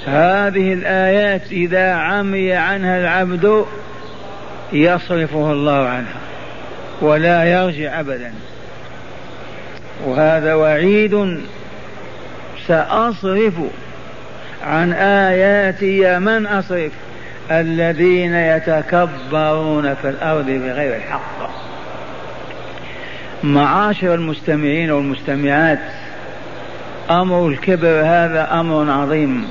هذه الآيات إذا عمي عنها العبد يصرفه الله عنها ولا يرجع أبدا. وهذا وعيد: سأصرف عن آياتي من أصرف؟ الذين يتكبرون في الأرض بغير الحق. معاشر المستمعين والمستمعات، أمر الكبر هذا أمر عظيم.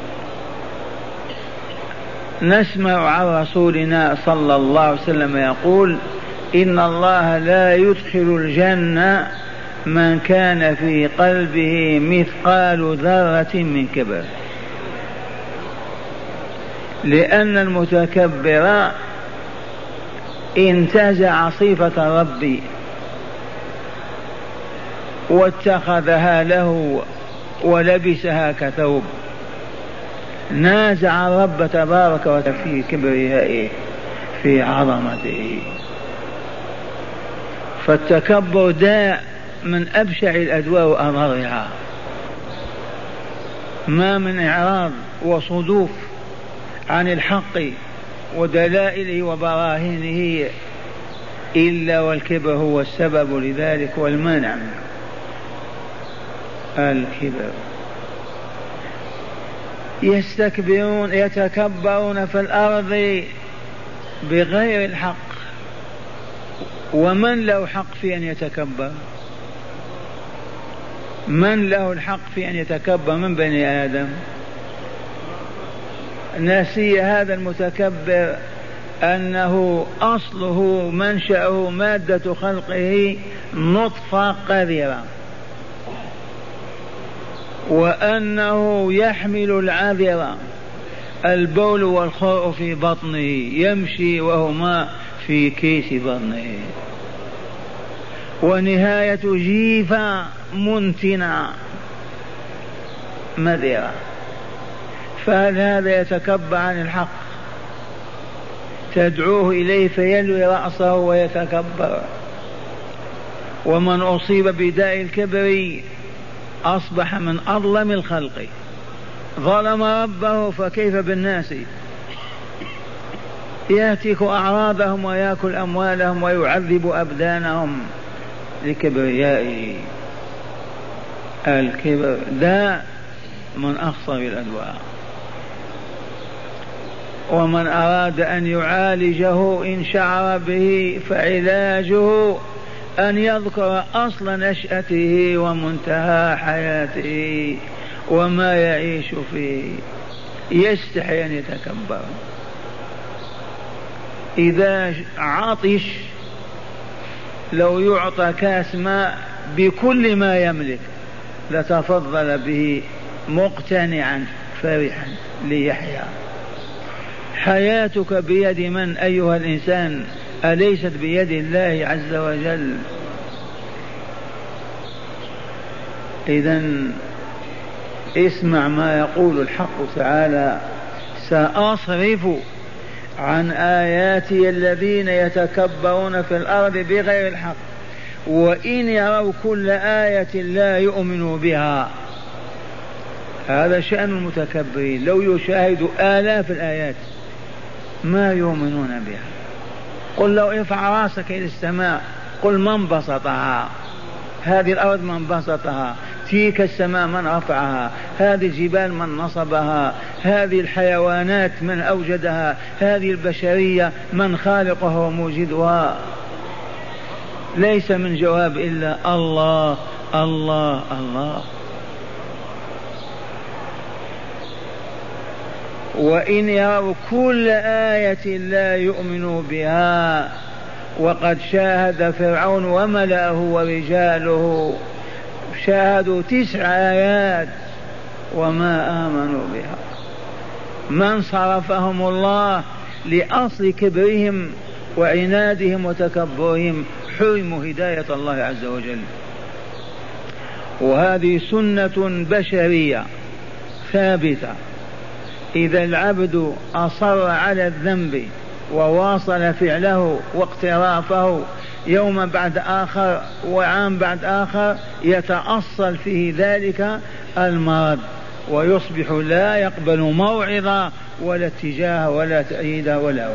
نسمع عن رسولنا صلى الله عليه وسلم يقول: إن الله لا يدخل الجنة من كان في قلبه مثقال ذرة من كبر، لأن المتكبر انتزع صفة ربي واتخذها له ولبسها كثوب، نازع الرب تبارك وتعالى في كبريائه في عظمته. فالتكبر داء من أبشع الأدواء وأمرها، ما من إعراض وصدوف عن الحق ودلائله وبراهينه إلا والكبر هو السبب لذلك والمانع منه. الكبر يستكبرون يتكبرون في الأرض بغير الحق. ومن له حق في أن يتكبر؟ من له الحق في أن يتكبر من بني آدم؟ نسي هذا المتكبر أنه أصله منشأه مادة خلقه نطفة قذرة، وأنه يحمل العذرة البول والخرء في بطنه، يمشي وهما في كيس بطنه، ونهاية جيفة منتنة مذرة. فهل هذا يتكبر عن الحق؟ تدعوه إليه فيلوي رأسه ويتكبر. ومن أصيب بداء الكبر أصبح من أظلم الخلق، ظلم ربه فكيف بالناس؟ يهتك أعراضهم ويأكل أموالهم ويعذب أبدانهم لكبريائه. الكبر داء من أخطر الأدواء، ومن أراد أن يعالجه إن شعر به فعلاجه أن يذكر أصل نشأته ومنتهى حياته وما يعيش فيه. يستحي أن يتكبر. إذا عطش لو يعطى كاس ماء بكل ما يملك لتفضل به مقتنعا فرحا ليحيا. حياتك بيد من أيها الإنسان؟ أليست بيد الله عز وجل؟ إذن اسمع ما يقول الحق تعالى: سأصرف عن آياتي الذين يتكبرون في الأرض بغير الحق وإن يروا كل آية لا يؤمنوا بها. هذا شأن المتكبرين، لو يشاهدوا آلاف الآيات ما يؤمنون بها. قل لو ارفع راسك إلى السماء قل من بسطها؟ هذه الأرض من بسطها؟ تلك السماء من رفعها؟ هذه الجبال من نصبها؟ هذه الحيوانات من أوجدها؟ هذه البشرية من خالقها وموجدها؟ ليس من جواب إلا الله الله الله. وإن يروا كل آية لا يؤمنوا بها. وقد شاهد فرعون وملأه ورجاله، شاهدوا 9 آيات وما آمنوا بها. من صرفهم الله لأصل كبرهم وعنادهم وتكبرهم، حرموا هداية الله عز وجل. وهذه سنة بشرية ثابتة. إذا العبد أصر على الذنب وواصل فعله واقترافه يوم بعد آخر وعام بعد آخر، يتأصل فيه ذلك المرض ويصبح لا يقبل موعظة ولا اتجاه ولا تأييد ولا.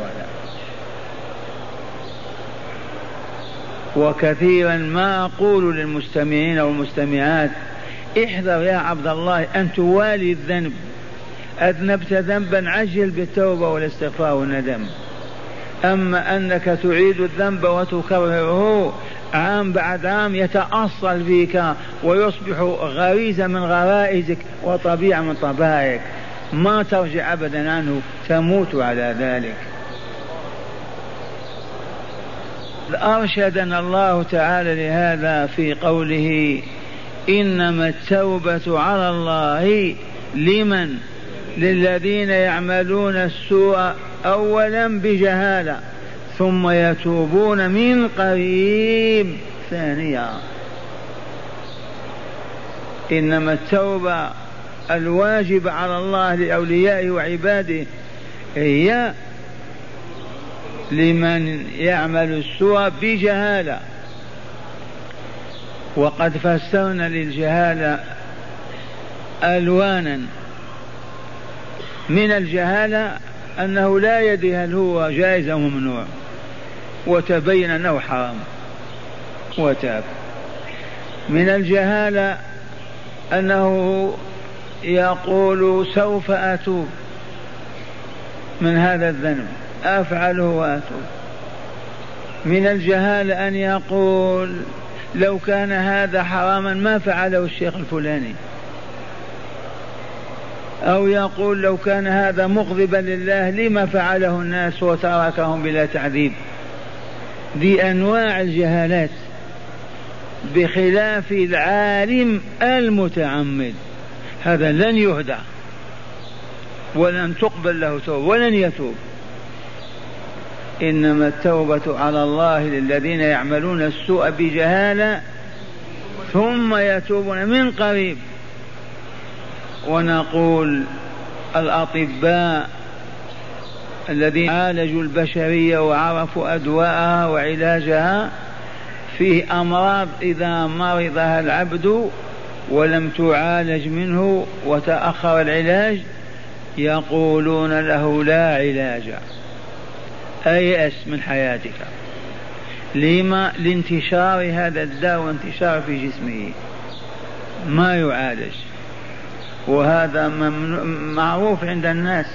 وكثيرا ما أقول للمستمعين والمستمعات احذر يا عبد الله أن توالي الذنب. أذنبت ذنبا عجل بالتوبة والاستغفار والندم. أما أنك تعيد الذنب وتكرره عام بعد عام يتأصل فيك ويصبح غريزة من غرائزك وطبيعة من طبائعك ما ترجع أبدا عنه، تموت على ذلك. أرشدنا الله تعالى لهذا في قوله إنما التوبة على الله لمن؟ للذين يعملون السوء أولا بجهالة ثم يتوبون من قريب ثانيا. إنما التوبة الواجب على الله لأوليائه وعباده هي لمن يعمل السوء بجهالة. وقد فسرنا للجهالة ألوانا. من الجهالة أنه لا يدري هل هو جائز أو ممنوع وتبين أنه حرام وتاب. من الجهالة أنه يقول سوف أتوب من هذا الذنب أفعله وأتوب. من الجهالة أن يقول لو كان هذا حراما ما فعله الشيخ الفلاني، أو يقول لو كان هذا مغضبا لله لما فعله الناس وتركهم بلا تعذيب. دي أنواع الجهالات، بخلاف العالم المتعمد هذا لن يهدى ولن تقبل له توبة ولن يتوب. إنما التوبة على الله للذين يعملون السوء بجهالة ثم يتوبون من قريب. ونقول الأطباء الذين عالجوا البشرية وعرفوا أدواءها وعلاجها فيه أمراض إذا مرضها العبد ولم تعالج منه وتأخر العلاج يقولون له لا علاج، أيأس من حياتك. لما؟ لانتشار هذا الداء وانتشار في جسمه ما يعالج، وهذا معروف عند الناس.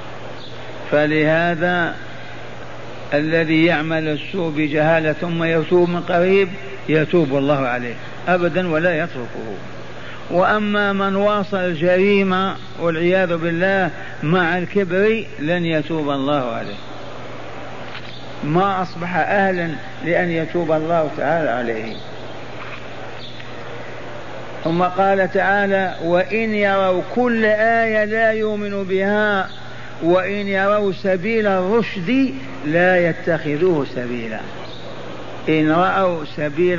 فلهذا الذي يعمل السوء بجهالة ثم يتوب من قريب يتوب الله عليه أبدا ولا يتركه. وأما من واصل الجريمة والعياذ بالله مع الكبر لن يتوب الله عليه، ما أصبح أهلا لأن يتوب الله تعالى عليه. ثم قال تعالى وإن يروا كل آية لا يؤمنوا بها وإن يروا سبيل الرشد لا يتخذوه سبيلا. إن رأوا سبيل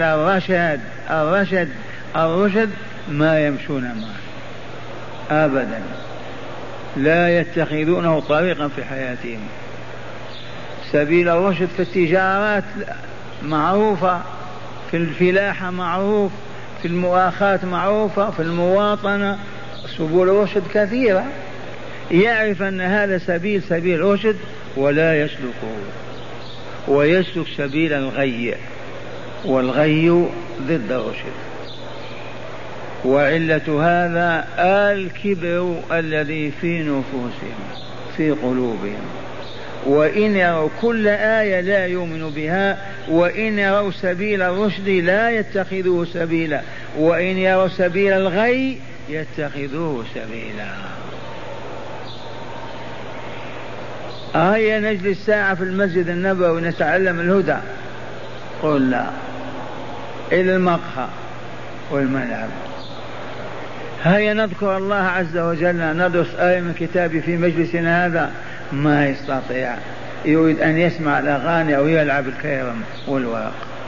الرشد ما يمشون معه أبدا، لا يتخذونه طريقا في حياتهم. سبيل الرشد في التجارات معروفة، في الفلاحة معروف، في المؤاخاة معروفة، في المواطنة سبل رشد كثيرة. يعرف أن هذا سبيل رشد ولا يسلكه، ويسلك سبيل الغي، والغي ضد الرشد. وعلة هذا الكبر الذي في نفوسهم في قلوبهم. وإن يروا كل آية لا يؤمنوا بها وإن يروا سبيل الرشد لا يتخذوه سبيلا وإن يروا سبيل الغي يتخذوه سبيلا. هيا نجلس ساعة في المسجد النبوي نتعلم الهدى؟ قل لا، إلى المقهى والملعب. هيا نذكر الله عز وجل ندرس آية من كتابه في مجلسنا هذا؟ ما يستطيع، يريد أن يسمع الأغاني أو يلعب الكيرم والورق.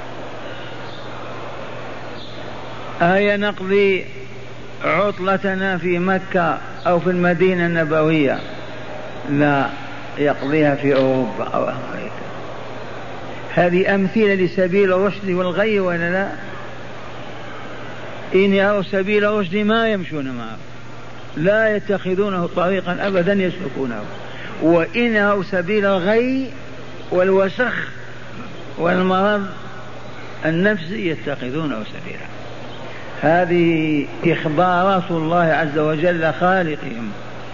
هيا نقضي عطلتنا في مكة أو في المدينة النبوية؟ لا، يقضيها في أوروبا أو أمريكا. هذه أمثلة لسبيل الرشد والغي ولا لا؟ إن يروا سبيل الرشد ما يمشون معه لا يتخذونه طريقا أبدا يسلكونه، وإنه سبيل الغي والوسخ والمرض النفسي يتخذونه سبيلا. هذه إخبارات الله عز وجل خالقهم.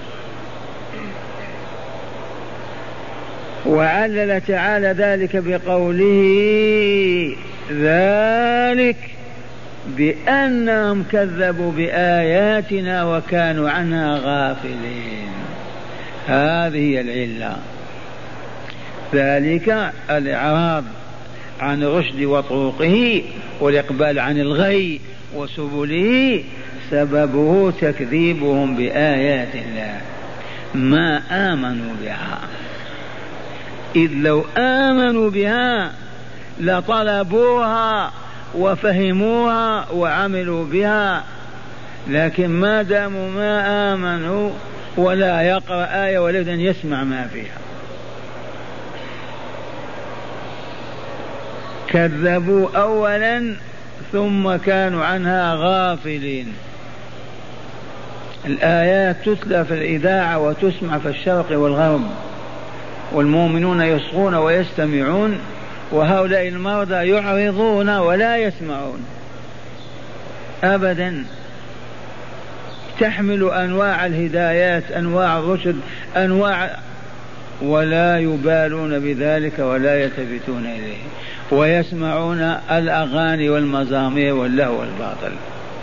وعلل تعالى ذلك بقوله ذلك بأنهم كذبوا بآياتنا وكانوا عنها غافلين. هذه العلة، ذلك الإعراض عن الرشد وطرقه والإقبال عن الغي وسبله سببه تكذيبهم بآيات الله، ما آمنوا بها. إذ لو آمنوا بها لطلبوها وفهموها وعملوا بها، لكن ما داموا ما آمنوا ولا يقرأ آية ولا يسمع ما فيها، كذبوا أولا ثم كانوا عنها غافلين. الآيات تتلى في الإذاعة وتسمع في الشرق والغرب، والمؤمنون يصغون ويستمعون، وهؤلاء المرضى يعرضون ولا يسمعون أبدا. تحمل أنواع الهدايات، أنواع الرشد، أنواع، ولا يبالون بذلك ولا يلتفتون إليه، ويسمعون الأغاني والمزامير واللهو والباطل.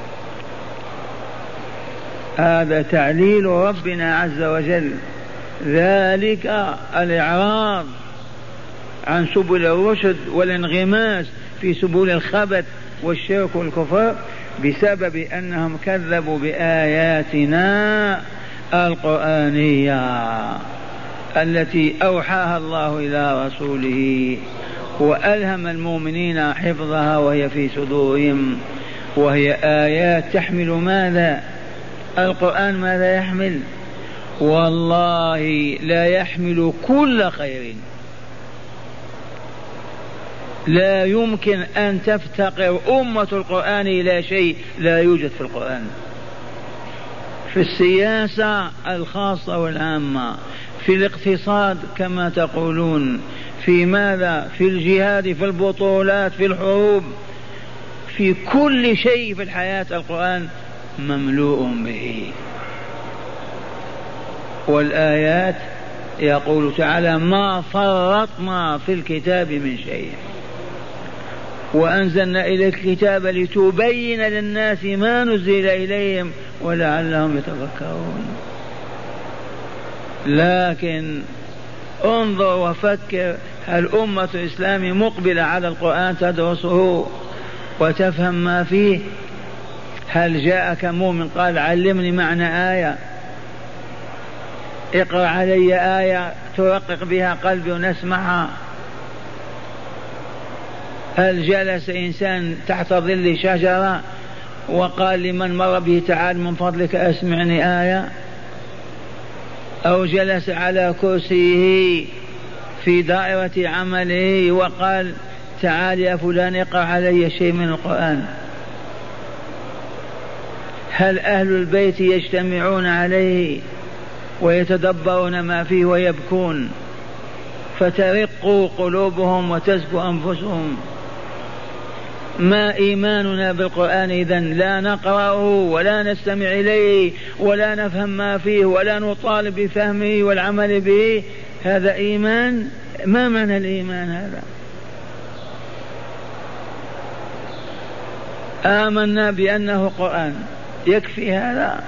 هذا تعليل ربنا عز وجل، ذلك الإعراض عن سبل الرشد والانغماس في سبل الخبث والشرك والكفر بسبب أنهم كذبوا بآياتنا القرآنية التي أوحاها الله إلى رسوله وألهم المؤمنين حفظها، وهي في صدورهم، وهي آيات تحمل ماذا؟ القرآن ماذا يحمل؟ والله لا يحمل كل خير. لا يمكن أن تفتقر أمة القرآن إلى شيء لا يوجد في القرآن، في السياسة الخاصة والعامة، في الاقتصاد كما تقولون، في ماذا؟ في الجهاد، في البطولات، في الحروب، في كل شيء في الحياة القرآن مملوء به. والآيات يقول تعالى ما فرطنا في الكتاب من شيء، وأنزلنا إليك الكتاب لتبين للناس ما نزل إليهم ولعلهم يتفكرون. لكن انظر وفكر، هل أمة الإسلام مقبلة على القرآن تدرسه وتفهم ما فيه؟ هل جاءك مؤمن قال علمني معنى آية، اقرأ علي آية ترقق بها قلبي ونسمعها؟ هل جلس إنسان تحت ظل شجرة وقال لمن مر به تعال من فضلك أسمعني آية؟ أو جلس على كرسيه في دائرة عمله وقال تعال يا فلان اقرأ علي شيء من القرآن؟ هل أهل البيت يجتمعون عليه ويتدبرون ما فيه ويبكون فترق قلوبهم وتزكو أنفسهم؟ ما إيماننا بالقرآن إذن؟ لا نقرأه ولا نستمع إليه ولا نفهم ما فيه ولا نطالب بفهمه والعمل به، هذا إيمان؟ ما معنى الإيمان هذا؟ آمنا بأنه قرآن، يكفي هذا؟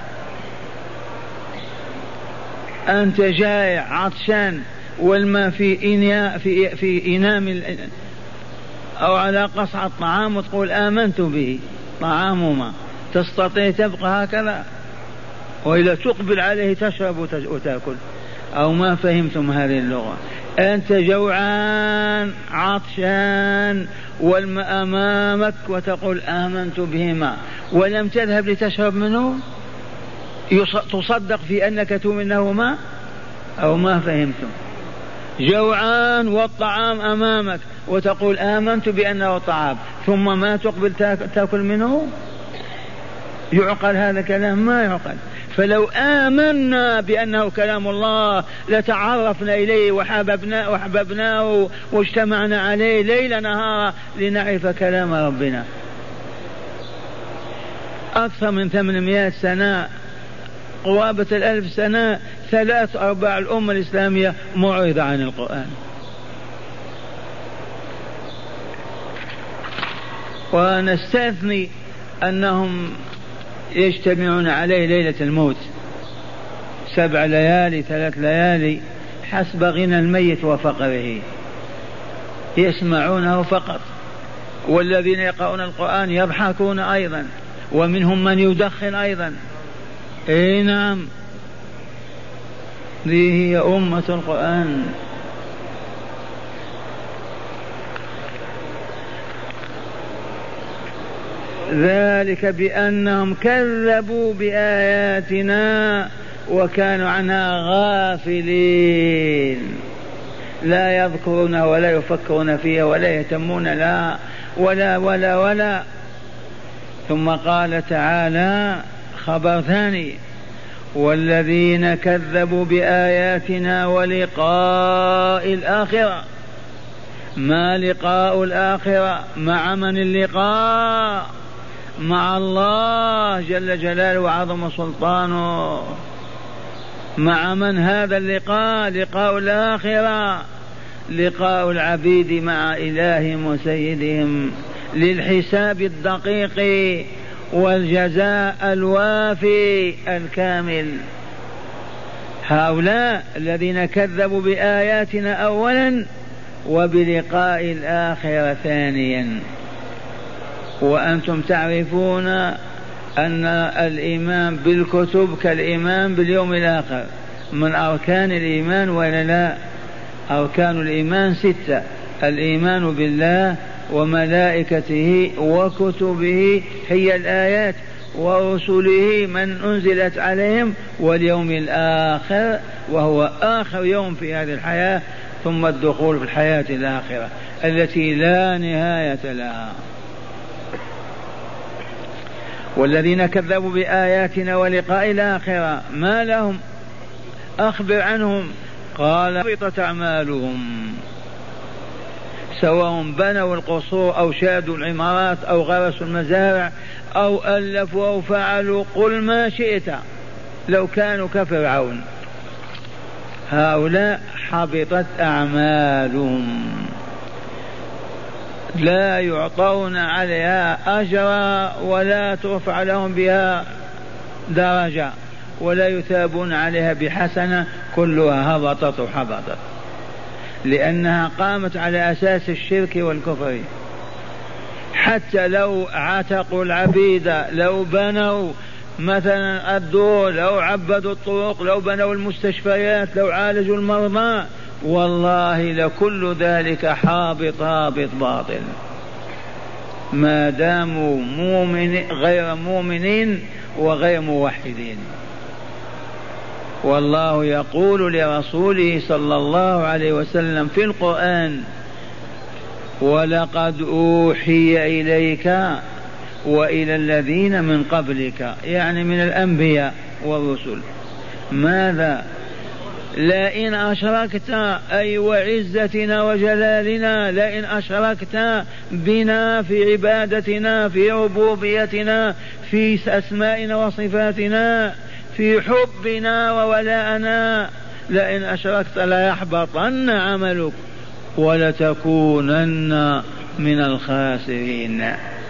أنت جائع عطشان والماء في إناء أو على قصعة طعام وتقول آمنت به، طعام ما تستطيع تبقى هكذا؟ وإذا تقبل عليه تشرب وتأكل. أو ما فهمتم هذه اللغة؟ أنت جوعان عطشان والماء أمامك وتقول آمنت بهما ولم تذهب لتشرب منه، تصدق في أنك تؤمنه ماء؟ أو ما فهمتم؟ جوعان والطعام أمامك وتقول آمنت بأنه طعام ثم ما تقبل تأكل منه؟ يعقل هذا كلام؟ ما يعقل. فلو آمنا بأنه كلام الله لتعرفنا إليه وحببناه واجتمعنا عليه ليل نهار لنعرف كلام ربنا. أكثر من 800 سنة، قرابة 1000 سنة، 3/4 الأمة الإسلامية معرضة عن القرآن. ونستثني أنهم يجتمعون عليه ليلة الموت 7 ليالي 3 ليالي حسب غنى الميت وفقره، يسمعونه فقط. والذين يقرؤون القرآن يضحكون أيضا، ومنهم من يدخن أيضا. اي نعم، ذي هي أمة القرآن. ذلك بأنهم كذبوا بآياتنا وكانوا عنها غافلين، لا يذكرون ولا يفكرون فيها ولا يهتمون لا ولا ولا ولا. ثم قال تعالى خبر ثاني: والذين كذبوا بآياتنا ولقاء الآخرة. ما لقاء الآخرة؟ مع من اللقاء؟ مع الله جل جلاله وعظم سلطانه. مع من هذا اللقاء؟ لقاء الآخرة، لقاء العبيد مع إلههم وسيدهم للحساب الدقيق والجزاء الوافي الكامل. هؤلاء الذين كذبوا بآياتنا أولا وبلقاء الآخرة ثانيا. وأنتم تعرفون أن الإيمان بالكتب كالإيمان باليوم الآخر، من أركان الإيمان ولا لا؟ أركان الإيمان 6: الإيمان بالله وملائكته وكتبه هي الآيات، ورسله من أنزلت عليهم، واليوم الآخر وهو آخر يوم في هذه الحياة، ثم الدخول في الحياة الآخرة التي لا نهاية لها. والذين كذبوا بآياتنا ولقاء الآخرة ما لهم؟ أخبر عنهم. قال حبطت أعمالهم، سواء بنوا القصور أو شادوا العمارات أو غرسوا المزارع أو ألفوا أو فعلوا، قل ما شئت لو كانوا كفرعون. هؤلاء حبطت أعمالهم، لا يعطون عليها أجرا ولا ترفع لهم بها درجة ولا يثابون عليها بحسنة، كلها هبطت وحبطت، لأنها قامت على أساس الشرك والكفر. حتى لو عتقوا العبيد، لو بنوا مثلا الدور، لو عبدوا الطرق، لو بنوا المستشفيات، لو عالجوا المرضى، والله لكل ذلك حابط هابط باطل ما داموا غير مؤمنين وغير موحدين. والله يقول لرسوله صلى الله عليه وسلم في القرآن: ولقد أوحي إليك وإلى الذين من قبلك، يعني من الأنبياء والرسل. ماذا؟ لئن أشركت، أي وعزتنا وجلالنا، لئن أشركت بنا في عبادتنا، في ربوبيتنا، في أسمائنا وصفاتنا، في حبنا وولاءنا، لئن أشركت ليحبطن عملك ولتكونن من الخاسرين.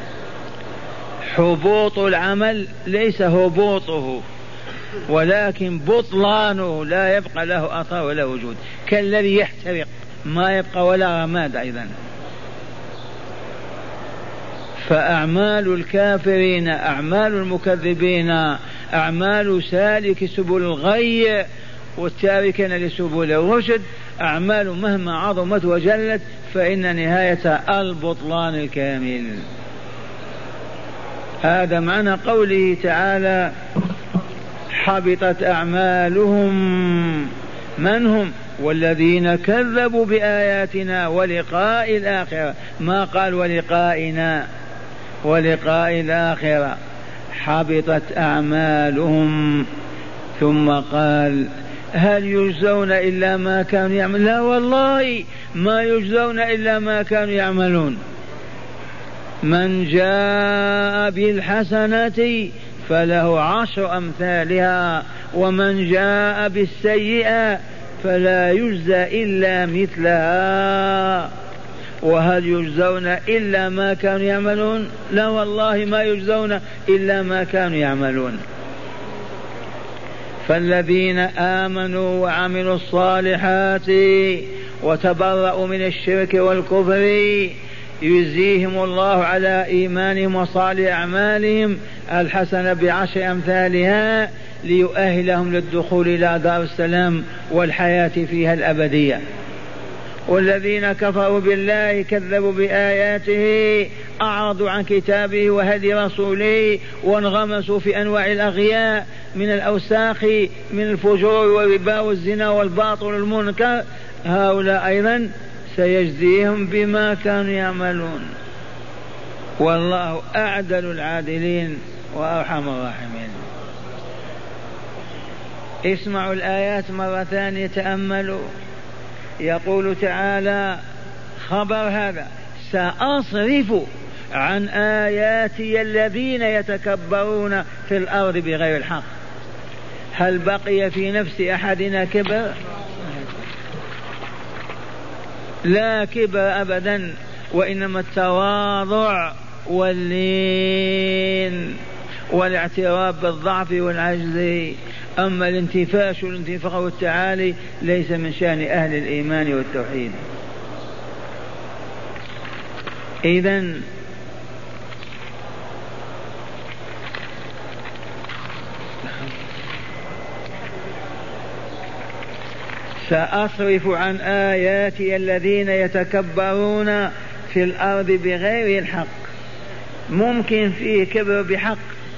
حبوط العمل ليس هبوطه، ولكن بطلانه، لا يبقى له أثر ولا وجود، كالذي يحترق ما يبقى ولا رماد أيضا. فأعمال الكافرين، أعمال المكذبين، أعمال سالك سبل الغي والتاركين لسبل الرشد، أعمال مهما عظمت وجلت فإن نهاية البطلان الكامل. هذا معنى قوله تعالى: حبطت أعمالهم. من هم؟ والذين كذبوا بآياتنا ولقاء الآخرة، ما قال ولقائنا، ولقاء الآخرة. حبطت أعمالهم ثم قال هل يجزون إلا ما كانوا يعملون؟ لا والله ما يجزون إلا ما كانوا يعملون. من جاء بالحسنة فله 10 أمثالها ومن جاء بالسيئة فلا يجزى إلا مثلها. وهل يجزون إلا ما كانوا يعملون؟ لا والله ما يجزون إلا ما كانوا يعملون. فالذين آمنوا وعملوا الصالحات وتبرأوا من الشرك والكفر يجزيهم الله على إيمانهم وصالح أعمالهم الحسنة ب10 أمثالها ليؤهلهم للدخول إلى دار السلام والحياة فيها الأبدية. والذين كفروا بالله كذبوا بآياته أعرضوا عن كتابه وهدي رسوله وانغمسوا في أنواع الأغياء من الأوساخ من الفجور والربا والزنا والباطل والمنكر، هؤلاء أيضا سيجزيهم بما كانوا يعملون. والله أعدل العادلين وأرحم الراحمين. اسمعوا الآيات مرة ثانية، تأملوا. يقول تعالى خبر هذا: سأصرف عن آياتي الذين يتكبرون في الأرض بغير الحق. هل بقي في نفس أحدنا كبر؟ لا كبر أبدا، وإنما التواضع واللين والاعتراف بالضعف والعجز. أما الانتفاش والانتفاخ والتعالي ليس من شأن أهل الإيمان والتوحيد. إذن سأصرف عن آياتي الذين يتكبرون في الأرض بغير الحق. ممكن فيه كبر بحق؟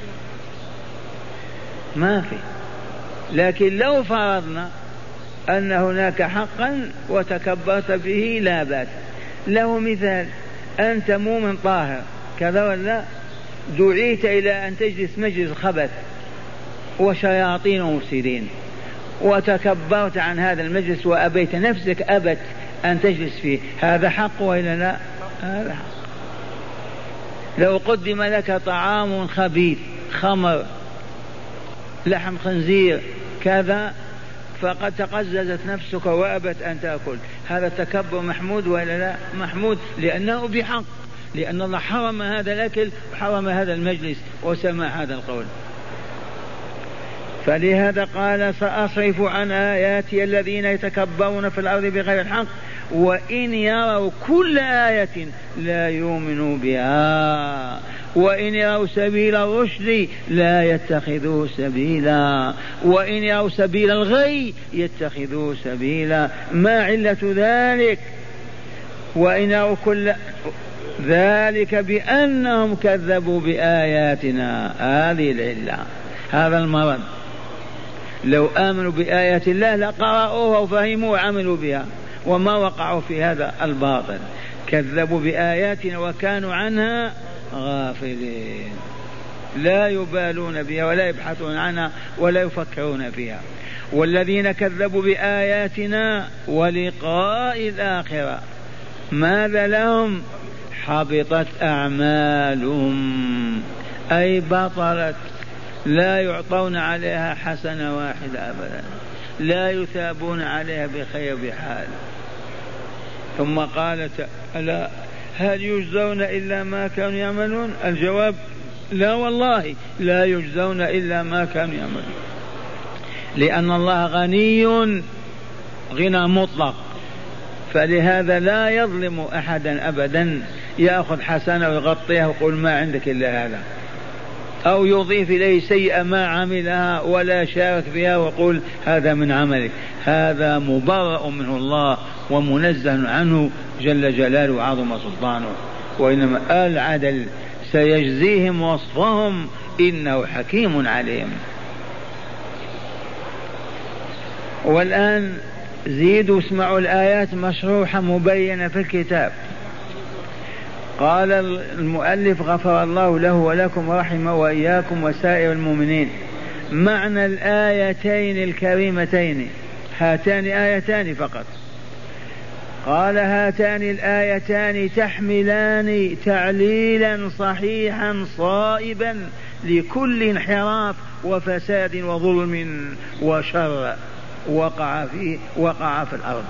ما في. لكن لو فرضنا أن هناك حقا وتكبرت به لا بأس. له مثال: أنت مؤمن طاهر كذا ولا، دعيت إلى أن تجلس مجلس خبث وشياطين ومفسدين وتكبرت عن هذا المجلس وأبيت، نفسك أبت أن تجلس فيه، هذا حق وإلا لا؟ هذا حق. لو قدم لك طعام خبيث، خمر، لحم خنزير كذا، فقد تقززت نفسك وأبت أن تأكل، هذا التكبر محمود ولا لا؟ محمود، لأنه بحق، لأن الله حرم هذا الأكل وحرم هذا المجلس وسمع هذا القول. فلهذا قال: سأصرف عن آياتي الذين يتكبرون في الأرض بغير الحق وإن يروا كل آية لا يؤمنوا بها وإن يروا سبيل الرشد لا يتخذوه سبيلا وإن يروا سبيل الغي يتخذوه سبيلا. ما علة ذلك؟ وإن يروا كل ذلك بأنهم كذبوا بآياتنا. هذه العلة، هذا المرض. لو آمنوا بآيات الله لقرأوها وفهموا وعملوا بها، وما وقعوا في هذا الباطل. كذبوا بآياتنا وكانوا عنها غافلين، لا يبالون بها ولا يبحثون عنها ولا يفكرون فيها. والذين كذبوا بآياتنا ولقاء الآخرة ماذا لهم؟ حبطت أعمالهم، أي بطلت، لا يعطون عليها حسنة واحدة أبدا، لا يثابون عليها بخير بحال. ثم قالت: ألا هل يجزون إلا ما كانوا يعملون؟ الجواب: لا والله لا يجزون إلا ما كانوا يعملون، لأن الله غني غنى مطلق، فلهذا لا يظلم أحدا أبدا، يأخذ حسنة ويغطيها ويقول ما عندك إلا هذا، أو يضيف إليه سيئة ما عملها ولا شارك فيها ويقول هذا من عملك. هذا مبرأ منه الله ومنزه عنه جل جلاله وعظم سلطانه. وإنما العدل سيجزيهم وصفهم إنه حكيم عليم. والآن زيدوا اسمعوا الآيات مشروحة مبينة في الكتاب. قال المؤلف غفر الله له ولكم ورحمه وإياكم وسائر المؤمنين: معنى الآيتين الكريمتين، هاتان آيتان فقط. قال هاتان الآيتان تحملان تعليلا صحيحا صائبا لكل انحراف وفساد وظلم وشر وقع في الأرض.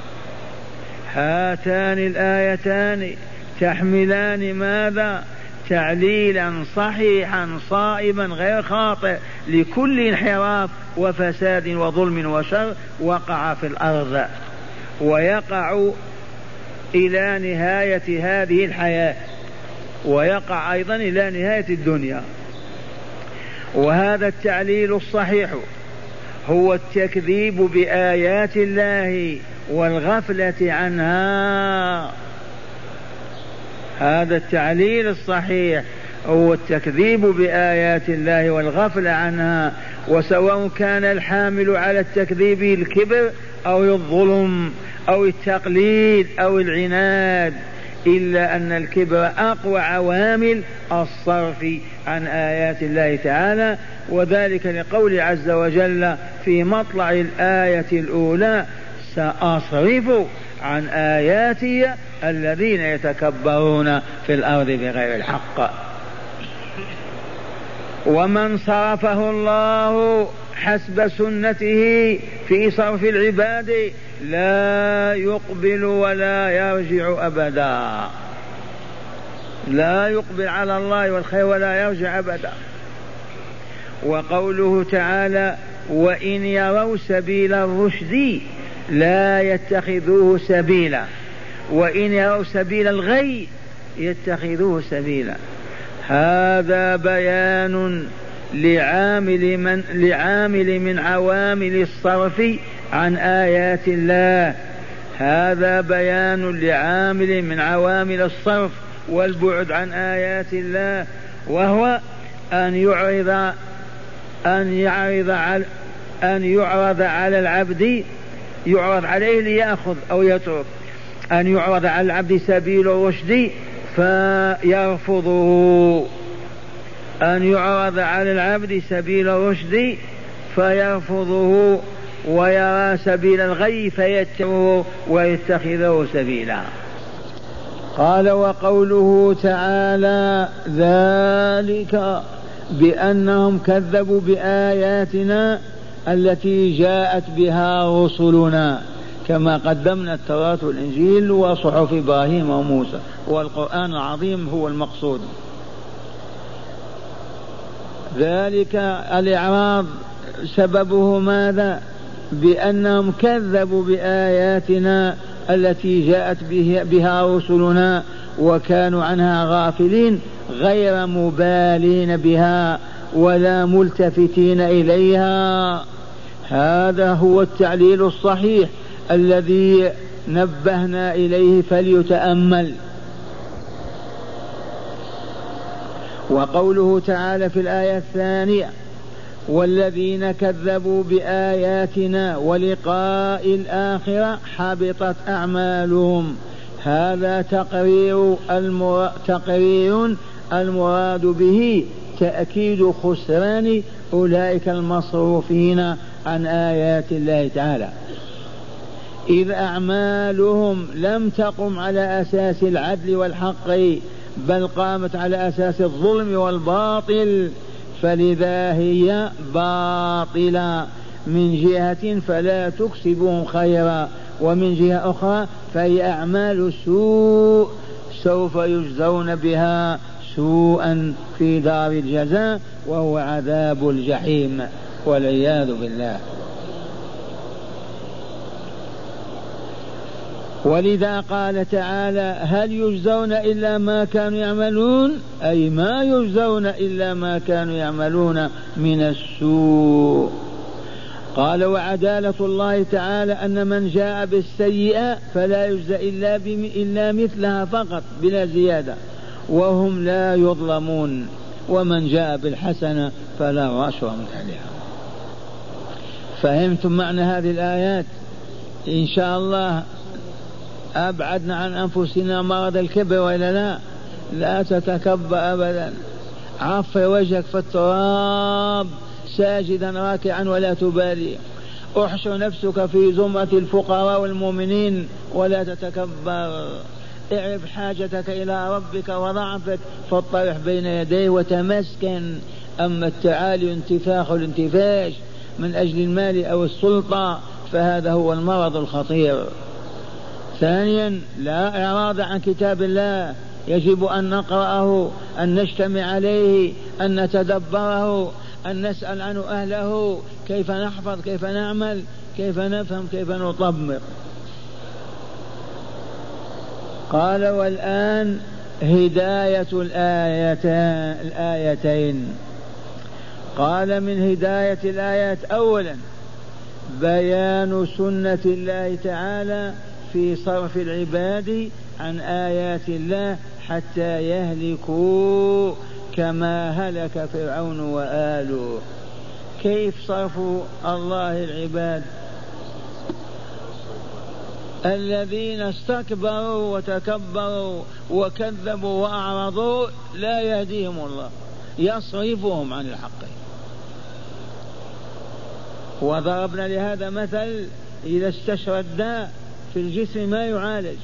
هاتان الآيتان تحملان ماذا؟ تعليلا صحيحا صائبا غير خاطئ لكل انحراف وفساد وظلم وشر وقع في الأرض ويقع إلى نهاية هذه الحياة، ويقع أيضا إلى نهاية الدنيا. وهذا التعليل الصحيح هو التكذيب بآيات الله والغفلة عنها. هذا التعليل الصحيح هو التكذيب بآيات الله والغفلة عنها، وسواء كان الحامل على التكذيب الكبر أو الظلم أو التقليد أو العناد، إلا أن الكبر أقوى عوامل الصرف عن آيات الله تعالى. وذلك لقول عز وجل في مطلع الآية الأولى: سأصرف عن آياتي الذين يتكبرون في الأرض بغير الحق. ومن صرفه الله حسب سنته في صرف العباد لا يقبل ولا يرجع أبدا، لا يقبل على الله والخير ولا يرجع أبدا. وقوله تعالى: وإن يروا سبيل الرشد لا يتخذوه سبيلا، وإن يروا سبيل الغي يتخذوه سبيلا. هذا بيان لعامل من عوامل الصرف عن آيات الله، هذا بيان لعامل من عوامل الصرف والبعد عن آيات الله، وهو أن يعرض على العبد، يعرض عليه ليأخذ أو يترك، أن يعرض على العبد سبيل الرشد فيرفضه، أن يعرض على العبد سبيل الرشد فيرفضه، ويرى سبيل الغي فيتبعه ويتخذه سبيلا. قال: وقوله تعالى: ذلك بأنهم كذبوا بآياتنا التي جاءت بها رسلنا، كما قدمنا التوراة والإنجيل وصحف إبراهيم وموسى، والقرآن العظيم هو المقصود. ذلك الإعراض سببه ماذا؟ بأنهم كذبوا بآياتنا التي جاءت بها رسلنا وكانوا عنها غافلين غير مبالين بها ولا ملتفتين إليها. هذا هو التعليل الصحيح الذي نبهنا إليه فليتأمل. وقوله تعالى في الآية الثانية: والذين كذبوا بآياتنا ولقاء الآخرة حبطت أعمالهم. هذا تقرير المراد به تأكيد خسران أولئك المصروفين عن آيات الله تعالى، إذ أعمالهم لم تقم على أساس العدل والحق بل قامت على أساس الظلم والباطل، فلذا هي باطلة من جهة فلا تكسبهم خيرا، ومن جهة أخرى فهي أعمال سوء سوف يجزون بها سوءا في دار الجزاء وهو عذاب الجحيم والعياذ بالله. ولذا قال تعالى: هل يجزون إلا ما كانوا يعملون، أي ما يجزون إلا ما كانوا يعملون من السوء. قال: وعدالة الله تعالى أن من جاء بالسيئة فلا يجزى إلا مثلها فقط بلا زيادة، وهم لا يظلمون، ومن جاء بالحسنة فلا عشر أمثالها. فهمتم معنى هذه الآيات؟ إن شاء الله أبعدنا عن أنفسنا مرض الكبر وإلا لا؟ لا تتكبر أبدا، عفر وجهك في التراب، ساجدا راكعا ولا تبالي. احشر نفسك في زمرة الفقراء والمؤمنين ولا تتكبر. اعرف حاجتك إلى ربك وضعفك فاطرح بين يديه وتمسكن. أما التعالي انتفاخ الانتفاش من أجل المال أو السلطة فهذا هو المرض الخطير. ثانيا لا إعراض عن كتاب الله، يجب أن نقرأه، أن نجتمع عليه، أن نتدبره، أن نسأل عنه أهله، كيف نحفظ، كيف نعمل، كيف نفهم، كيف نطبق. قال والآن هداية الآيتين. قال من هداية الآيات أولا بيان سنة الله تعالى في صرف العباد عن آيات الله حتى يهلكوا كما هلك فرعون وآله. كيف صرف الله العباد؟ الذين استكبروا وتكبروا وكذبوا وأعرضوا لا يهديهم الله، يصرفهم عن الحق. وضربنا لهذا مثل: إذا استشرى الداء في الجسم ما يعالج.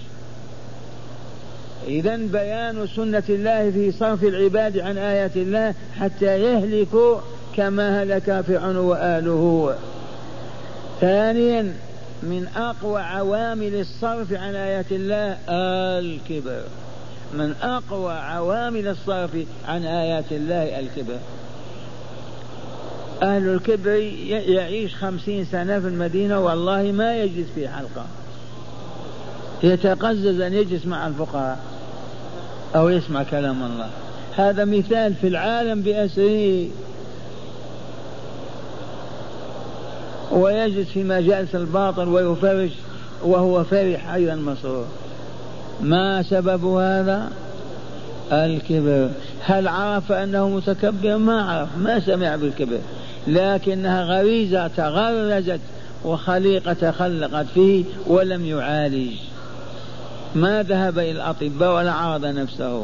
إذن بيان سنة الله في صرف العباد عن آيات الله حتى يهلكوا كما هلك فرعون وآله. ثانيا من أقوى عوامل الصرف عن آيات الله الكبر. من أقوى عوامل الصرف عن آيات الله الكبر. أهل الكبر يعيش 50 سنة في المدينة والله ما يجلس في حلقة، يتقزز أن يجلس مع الفقراء أو يسمع كلام الله. هذا مثال في العالم بأسره. ويجلس في مجالس الباطل ويفرش وهو فرح أيضا مسرور. ما سبب هذا؟ الكبر. هل عرف أنه متكبر؟ ما عرف، ما سمع بالكبر، لكنها غريزة تغرزت وخليقة تخلقت فيه ولم يعالج. ما ذهب إلى الأطباء ولا عرض نفسه.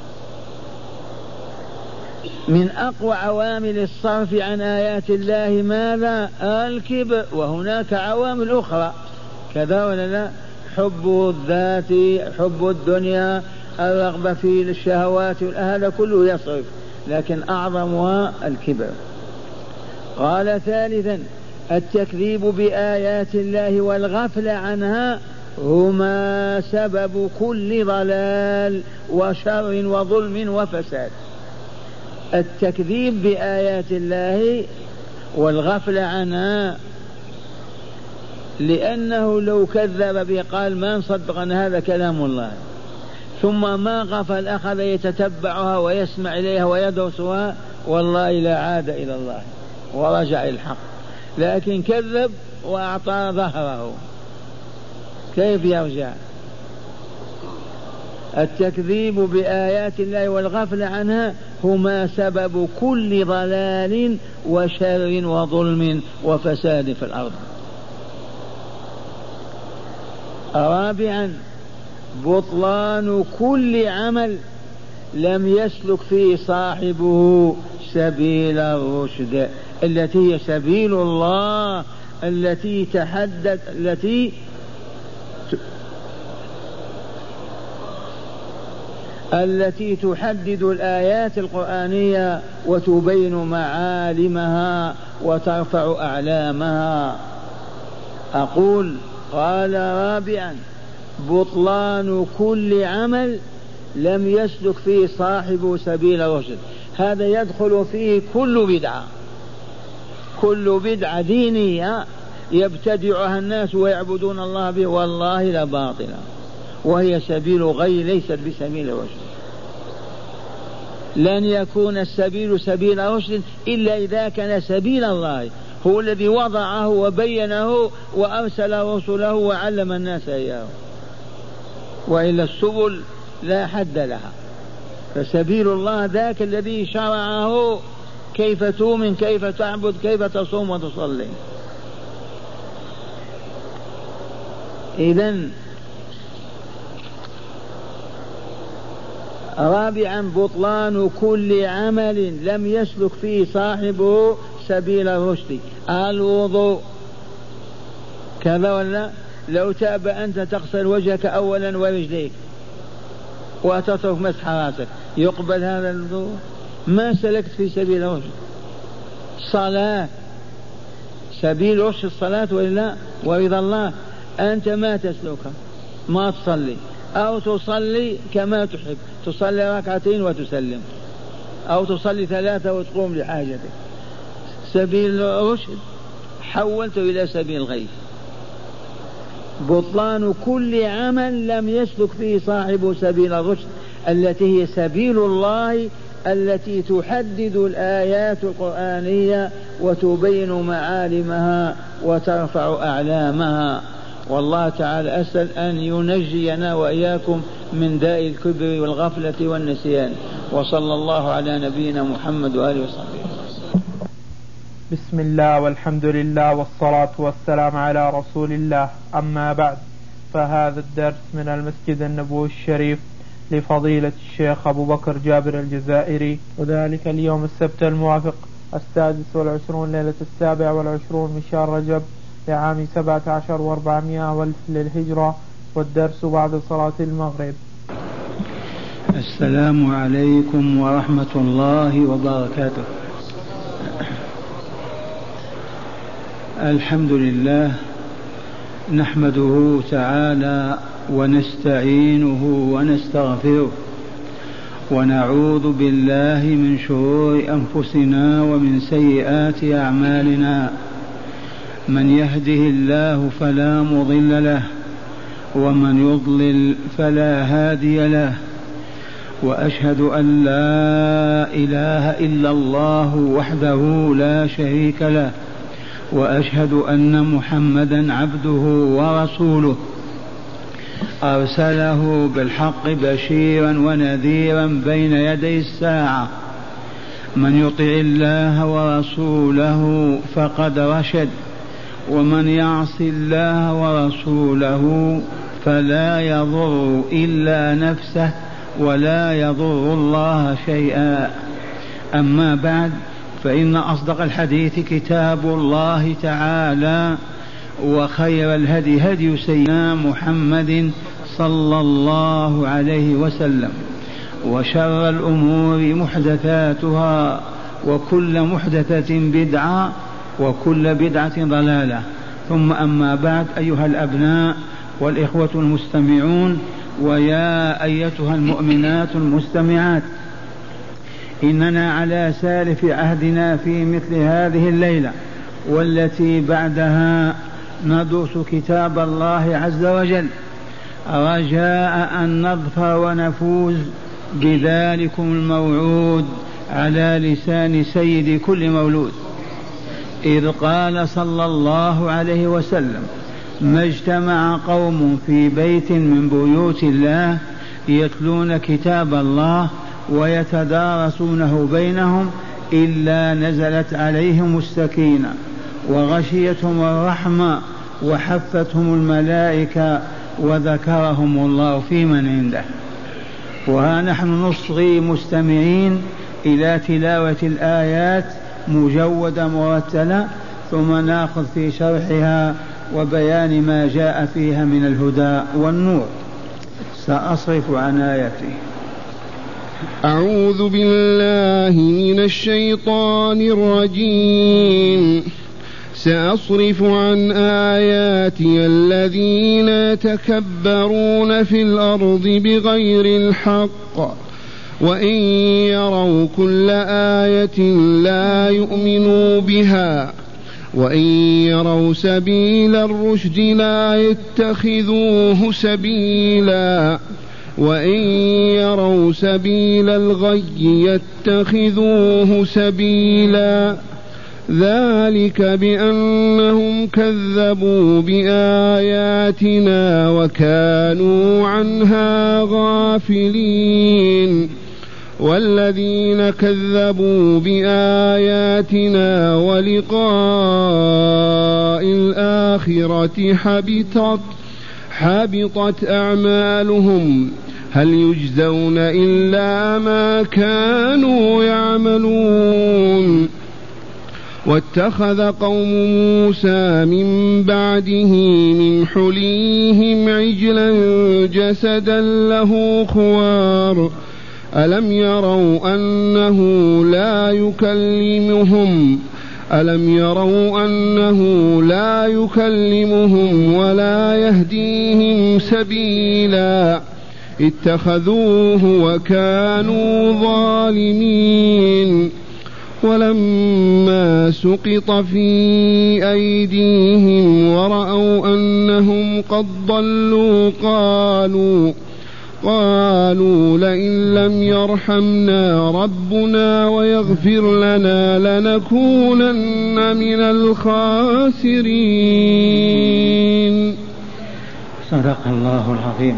من أقوى عوامل الصرف عن آيات الله ماذا؟ الكبر. وهناك عوامل أخرى كذا ولا لا؟ حب الذات، حب الدنيا، الرغبة في الشهوات، هذا كله يصرف، لكن أعظمها الكبر. قال ثالثا التكذيب بآيات الله والغفلة عنها هما سبب كل ضلال وشر وظلم وفساد. التكذيب بآيات الله والغفلة عنها، لأنه لو كذب به قال ما نصدق أن هذا كلام الله، ثم ما غفل أخذ يتتبعها ويسمع إليها ويدرسها، والله لا عاد إلى الله ورجع إلى الحق، لكن كذب وأعطى ظهره، كيف يرجع؟ التكذيب بآيات الله والغفل عنها هما سبب كل ضلال وشر وظلم وفساد في الأرض. رابعا بطلان كل عمل لم يسلك فيه صاحبه سبيل الرشد، التي هي سبيل الله، التي تحدد الآيات القرآنية وتبين معالمها وترفع أعلامها. أقول قال رابعا بطلان كل عمل لم يسلك فيه صاحب سبيل الرشد. هذا يدخل فيه كل بدعة دينية يبتدعها الناس ويعبدون الله به، والله لباطلة، وهي سبيل غير، ليست بسبيل رشد. لن يكون السبيل سبيل رشد إلا إذا كان سبيل الله هو الذي وضعه وبينه وأرسل رسله وعلم الناس إياه، وإلا السبل لا حد لها. فسبيل الله ذاك الذي شرعه، كيف تؤمن، كيف تعبد، كيف تصوم وتصلي. إذن رابعا بطلان كل عمل لم يسلك فيه صاحبه سبيل الرشد الوضوء كذا ولا؟ لو تاب أنت تغسل وجهك أولا ورجليك وتترك مسح راسك يقبل هذا الوضوء؟ ما سلكت في سبيل الرشد. صلاة سبيل رشد الصلاة ولا ورضا الله، أنت ما تسلكها، ما تصلي أو تصلي كما تحب، تصلي ركعتين وتسلم أو تصلي 3 وتقوم لحاجتك. سبيل رشد حولت إلى سبيل غيب. بطلان كل عمل لم يسلك فيه صاحب سبيل الرشد التي هي سبيل الله، التي تحدد الآيات القرآنية وتبين معالمها وترفع أعلامها. والله تعالى أسأل أن ينجينا وإياكم من داء الكبر والغفلة والنسيان. وصلى الله على نبينا محمد وآله وصحبه. بسم الله والحمد لله والصلاة والسلام على رسول الله. أما بعد، فهذا الدرس من المسجد النبوي الشريف لفضيلة الشيخ أبو بكر جابر الجزائري، وذلك اليوم السبت الموافق 26 ليلة 27 من شهر رجب لعام 17 و400 للهجرة، والدرس بعد صلاة المغرب. السلام عليكم ورحمة الله وبركاته. الحمد لله نحمده تعالى ونستعينه ونستغفره ونعوذ بالله من شرور أنفسنا ومن سيئات أعمالنا. من يهده الله فلا مضل له ومن يضلل فلا هادي له، وأشهد أن لا إله إلا الله وحده لا شريك له، وأشهد أن محمدا عبده ورسوله أرسله بالحق بشيرا ونذيرا بين يدي الساعة. من يطع الله ورسوله فقد رشد، ومن يعص الله ورسوله فلا يضر إلا نفسه ولا يضر الله شيئا. أما بعد، فإن أصدق الحديث كتاب الله تعالى، وخير الهدي هدي سيدنا محمد صلى الله عليه وسلم، وشر الأمور محدثاتها، وكل محدثة بدعة، وكل بدعة ضلالة. ثم أما بعد، أيها الأبناء والإخوة المستمعون، ويا أيتها المؤمنات المستمعات، إننا على سالف عهدنا في مثل هذه الليلة والتي بعدها ندرس كتاب الله عز وجل، رجاء أن نظفر ونفوز بذلكم الموعود على لسان سيد كل مولود، إذ قال صلى الله عليه وسلم: ما اجتمع قوم في بيت من بيوت الله يتلون كتاب الله ويتدارسونه بينهم إلا نزلت عليهم السكينة وغشيتهم الرحمة وحفتهم الملائكة وذكرهم الله في من عنده. وها نحن نصغي مستمعين إلى تلاوة الآيات مجودة مرتلة، ثم نأخذ في شرحها وبيان ما جاء فيها من الهدى والنور. سأصرف عن آياتي. أعوذ بالله من الشيطان الرجيم. سأصرف عن آياتي الذين يتكبرون في الأرض بغير الحق، وإن يروا كل آية لا يؤمنوا بها، وإن يروا سبيل الرشد لا يتخذوه سبيلا، وإن يروا سبيل الغي يتخذوه سبيلا. ذلك بأنهم كذبوا بآياتنا وكانوا عنها غافلين. والذين كذبوا بآياتنا ولقاء الآخرة حبطت أعمالهم، هل يجزون إلا ما كانوا يعملون. واتخذ قوم موسى من بعده من حليهم عجلا جسدا له خوار ألم يروا أنه لا يكلمهم ولا يهديهم سبيلا اتخذوه وكانوا ظالمين ولما سقط في أيديهم ورأوا أنهم قد ضلوا قالوا لئن لم يرحمنا ربنا ويغفر لنا لنكونن من الخاسرين. صدق الله العظيم.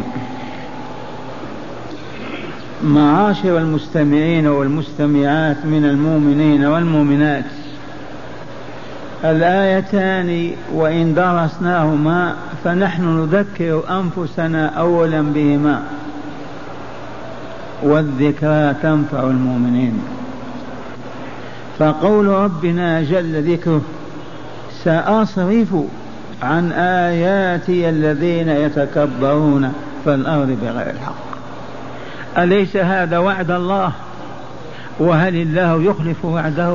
معاشر المستمعين والمستمعات من المؤمنين والمؤمنات، الآيتان وإن درسناهما فنحن نذكر أنفسنا أولا بهما، والذكرى تنفع المؤمنين. فقول ربنا جل ذكره: سأصرف عن آياتي الذين يتكبرون في الأرض بغير الحق. أليس هذا وعد الله؟ وهل الله يخلف وعده؟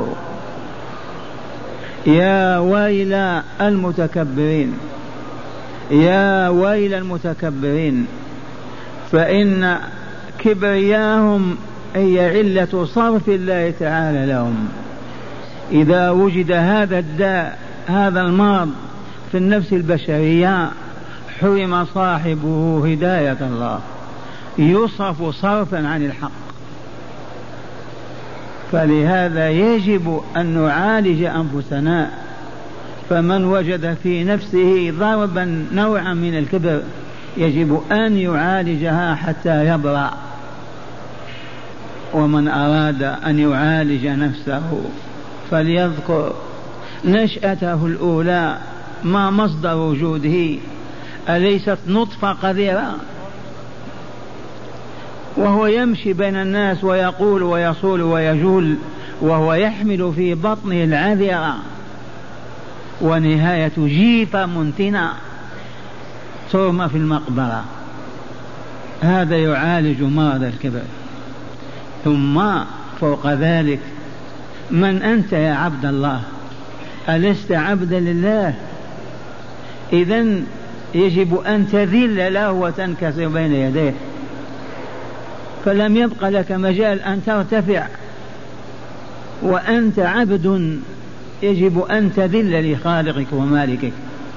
يا ويل المتكبرين، يا ويل المتكبرين، فإن كبرياهم هي علة صرف الله تعالى لهم. إذا وجد هذا الداء، هذا المرض في النفس البشرية، حرم صاحبه هداية الله، يصرف صرفا عن الحق. فلهذا يجب أن نعالج أنفسنا. فمن وجد في نفسه ضربا نوعا من الكبر يجب أن يعالجها حتى يبرأ. ومن أراد أن يعالج نفسه فليذكر نشأته الأولى، ما مصدر وجوده؟ أليست نطفة قذرة؟ وهو يمشي بين الناس ويقول ويصول ويجول وهو يحمل في بطنه العذرة، ونهاية جيفة منتنة ترمى في المقبرة. هذا يعالج مرض الكبر. ثم فوق ذلك، من أنت يا عبد الله؟ ألست عبدا لله؟ إذن يجب أن تذل له وتنكسر بين يديه، فلم يبق لك مجال أن ترتفع، وأنت عبد يجب أن تذل لخالقك ومالكك.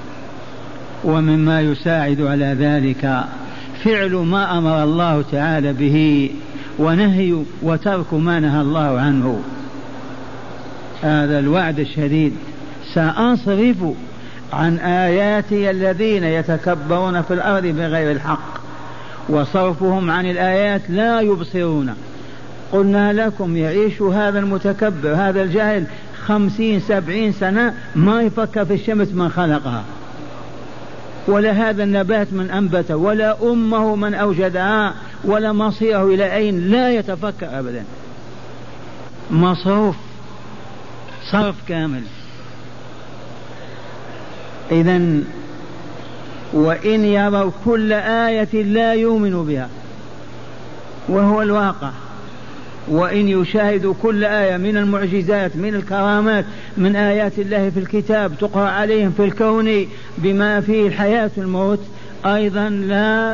ومما يساعد على ذلك فعل ما أمر الله تعالى به، ونهي وترك ما نهى الله عنه. هذا الوعد الشديد: سأصرف عن آياتي الذين يتكبرون في الأرض بغير الحق. وصرفهم عن الآيات لا يبصرون. قلنا لكم يعيش هذا المتكبر، هذا الجاهل 50-70 سنة ما يفكر في الشمس من خلقها، ولا هذا النبات من أنبته، ولا أمه من أوجدها، ولا مصيره إلى أين، لا يتفكر أبدا. مصروف صرف كامل. إذن وإن يروا كل آية لا يؤمنوا بها، وهو الواقع. وإن يشاهدوا كل آية من المعجزات، من الكرامات، من آيات الله في الكتاب تقرأ عليهم في الكون بما فيه الحياة والموت، أيضا لا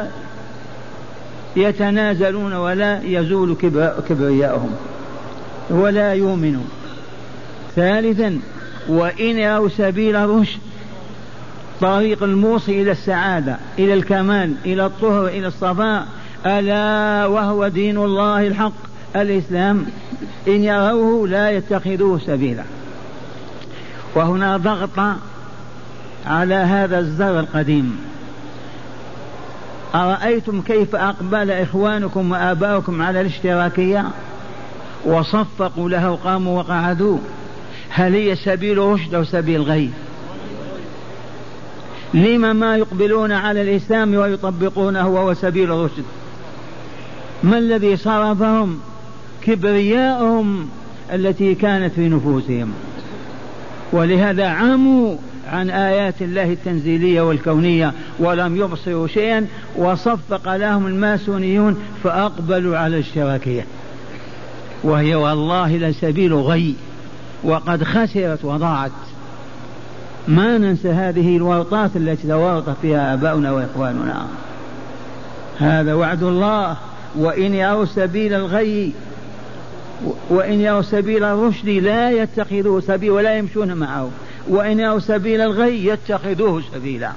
يتنازلون ولا يزول كبرياءهم ولا يؤمنوا. ثالثا، وإن يروا سبيل الرشد، طريق الموصل إلى السعادة، إلى الكمال، إلى الطهر، إلى الصفاء، ألا وهو دين الله الحق الإسلام، إن يروه لا يتخذوه سبيلا. وهنا ضغط على هذا الزر القديم. أرأيتم كيف أقبل إخوانكم وآباؤكم على الاشتراكية وصفقوا له وقاموا وقعدوا؟ هل هي سبيل رشد أو سبيل غي؟ لما ما يقبلون على الإسلام ويطبقونه وهو سبيل الرشد؟ ما الذي صرفهم؟ كبرياءهم التي كانت في نفوسهم. ولهذا عموا عن آيات الله التنزيلية والكونية ولم يبصروا شيئا، وصفق لهم الماسونيون فأقبلوا على الاشتراكية، وهي والله لسبيل غي، وقد خسرت وضاعت. ما ننسى هذه الورطات التي تورط فيها آباؤنا وإخواننا. هذا وعد الله، وإن يروا سبيل الغي وإن يروا سبيل الرشد لا يتخذوه سبيل ولا يمشون معه، وإن يروا سبيل الغي يتخذوه سبيلا.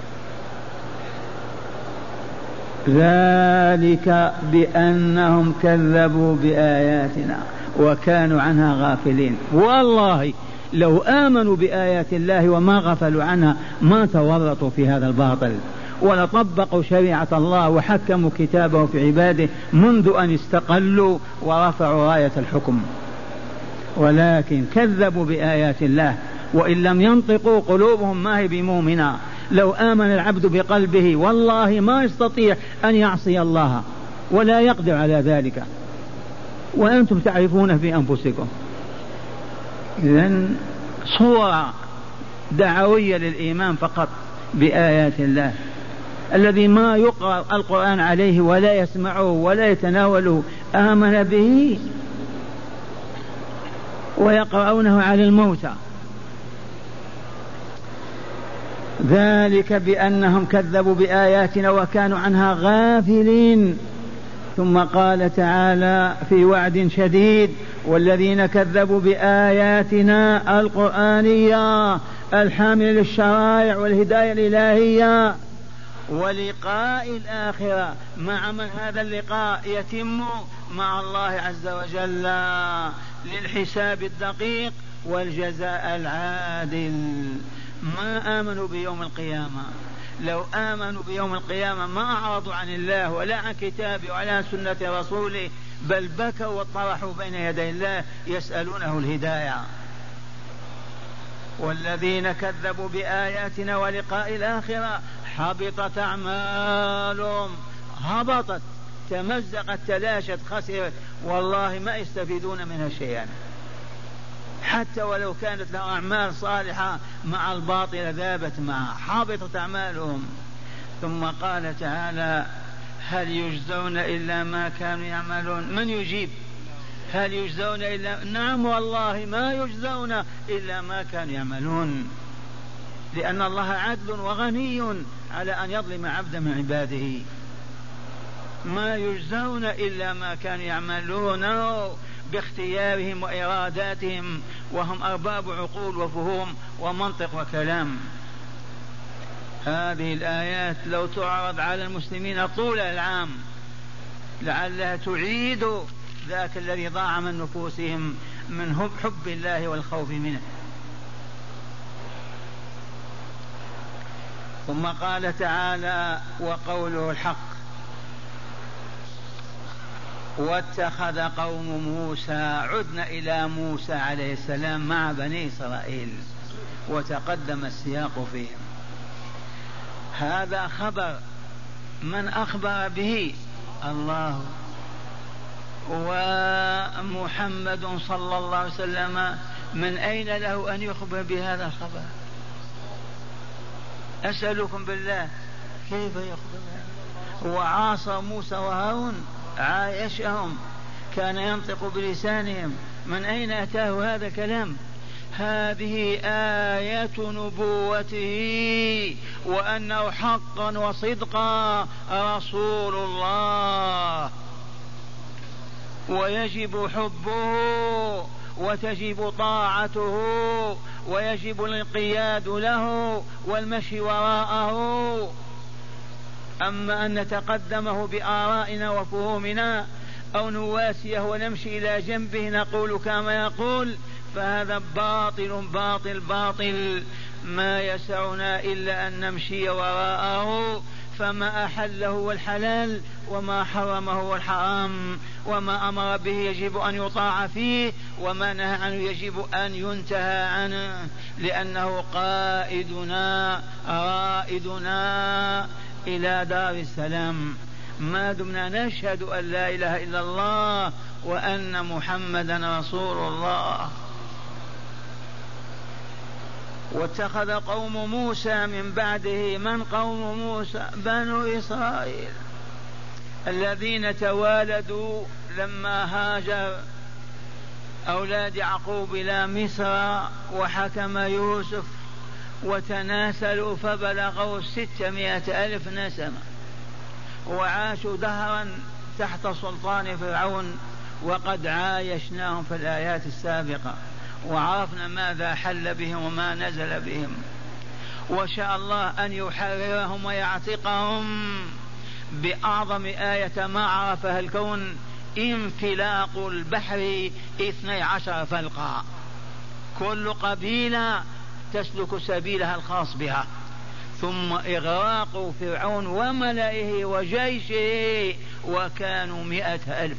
ذلك بأنهم كذبوا بآياتنا وكانوا عنها غافلين. والله لو آمنوا بآيات الله وما غفلوا عنها ما تورطوا في هذا الباطل، ولطبقوا شريعة الله وحكموا كتابه في عباده منذ أن استقلوا ورفعوا راية الحكم، ولكن كذبوا بآيات الله. وإن لم ينطقوا قلوبهم ما هي بمؤمنة. لو آمن العبد بقلبه والله ما يستطيع أن يعصي الله ولا يقدر على ذلك، وأنتم تعرفون في أنفسكم. إذن صورة دعوية للإيمان فقط بآيات الله. الذي ما يقرأ القرآن عليه ولا يسمعه ولا يتناوله آمن به، ويقرؤونه على الموتى. ذلك بأنهم كذبوا بآياتنا وكانوا عنها غافلين. ثم قال تعالى في وعد شديد: والذين كذبوا بآياتنا القرآنية الحامل للشرائع والهداية الإلهية ولقاء الآخرة. مع من هذا اللقاء يتم؟ مع الله عز وجل للحساب الدقيق والجزاء العادل. ما آمنوا بيوم القيامة. لو آمنوا بيوم القيامة ما أعرضوا عن الله ولا عن كتابه ولا عن سنة رسوله، بل بكوا واطرحوا بين يدي الله يسألونه الهداية. والذين كذبوا بآياتنا ولقاء الآخرة حبطت أعمالهم. هبطت، تمزقت، تلاشت، خسرت، والله ما يستفيدون منها شيئا. حتى ولو كانت له أعمال صالحة مع الباطل ذابت معها، حبطت أعمالهم. ثم قال تعالى: هل يجزون إلا ما كانوا يعملون؟ من يجيب؟ هل يجزون إلا؟ نعم والله ما يجزون إلا ما كانوا يعملون، لأن الله عدل وغني على أن يظلم عبدا من عباده. ما يجزون إلا ما كانوا يعملون باختيارهم وإراداتهم، وهم أرباب عقول وفهوم ومنطق وكلام. هذه الآيات لو تعرض على المسلمين طول العام لعلها تعيد ذاك الذي ضاع من نفوسهم من حب الله والخوف منه. ثم قال تعالى: وقوله الحق: واتخذ قوم موسى. عدنا إلى موسى عليه السلام مع بني إسرائيل وتقدم السياق فيهم. هذا خبر من أخبر به؟ الله، ومحمد صلى الله عليه وسلم من أين له أن يخبر بهذا الخبر؟ أسألكم بالله كيف يخبر؟ هو عاصر موسى وهارون، عايشهم، كان ينطق بلسانهم، من أين أتاه هذا الكلام؟ هذه آية نبوته وأنه حقا وصدقا رسول الله، ويجب حبه وتجب طاعته ويجب الانقياد له والمشي وراءه. أما أن نتقدمه بآرائنا وفهومنا أو نواسيه ونمشي إلى جنبه نقول كما يقول، فهذا باطل باطل باطل. ما يسعنا إلا أن نمشي وراءه، فما أحله هو الحلال وما حرمه هو الحرام، وما أمر به يجب أن يطاع فيه، وما نهى عنه يجب أن ينتهى عنه، لأنه قائدنا رائدنا إلى دار السلام ما دمنا نشهد أن لا إله إلا الله وأن محمدا رسول الله. واتخذ قوم موسى من بعده، من قوم موسى؟ بنو إسرائيل الذين توالدوا لما هاجر أولاد يعقوب إلى مصر وحكم يوسف وتناسلوا فبلغوا 600,000 نسمة، وعاشوا دهرا تحت سلطان فرعون، وقد عايشناهم في الآيات السابقة وعرفنا ماذا حل بهم وما نزل بهم. وشاء الله أن يحررهم ويعتقهم بأعظم آية ما عرفها الكون، انفلاق البحر 12 فلقا، كل قبيلة تسلك سبيلها الخاص بها، ثم إغراق فرعون وملئه وجيشه وكانوا 100,000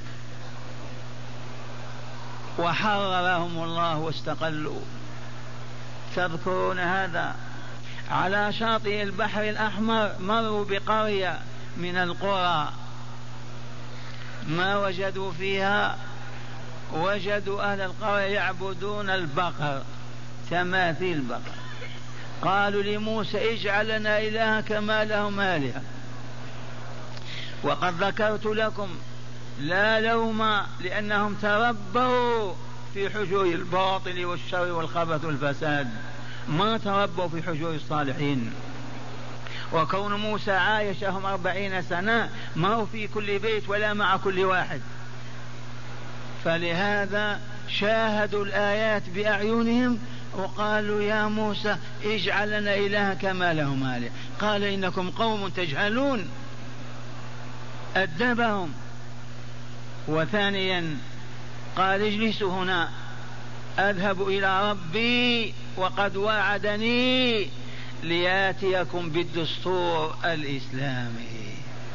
وحررهم الله واستقلوا. تذكرون هذا؟ على شاطئ البحر الأحمر مروا بقرية من القرى، ما وجدوا فيها، وجدوا أهل القرية يعبدون البقر، تماثيل بقر. قالوا لموسى اجعل لنا إلها كما لهم آلهة. وقد ذكرت لكم لا لوم، لأنهم تربوا في حجور الباطل والشر والخبث والفساد، ما تربوا في حجور الصالحين. وكون موسى عايشهم 40 سنة ما هو في كل بيت ولا مع كل واحد، فلهذا شاهدوا الآيات بأعينهم وقالوا يا موسى اجعل لنا إلها كما لهم آلهة. قال إنكم قوم تجهلون، أدبهم. وثانيا قال اجلسوا هنا أذهب إلى ربي وقد وعدني لياتيكم بالدستور الإسلامي.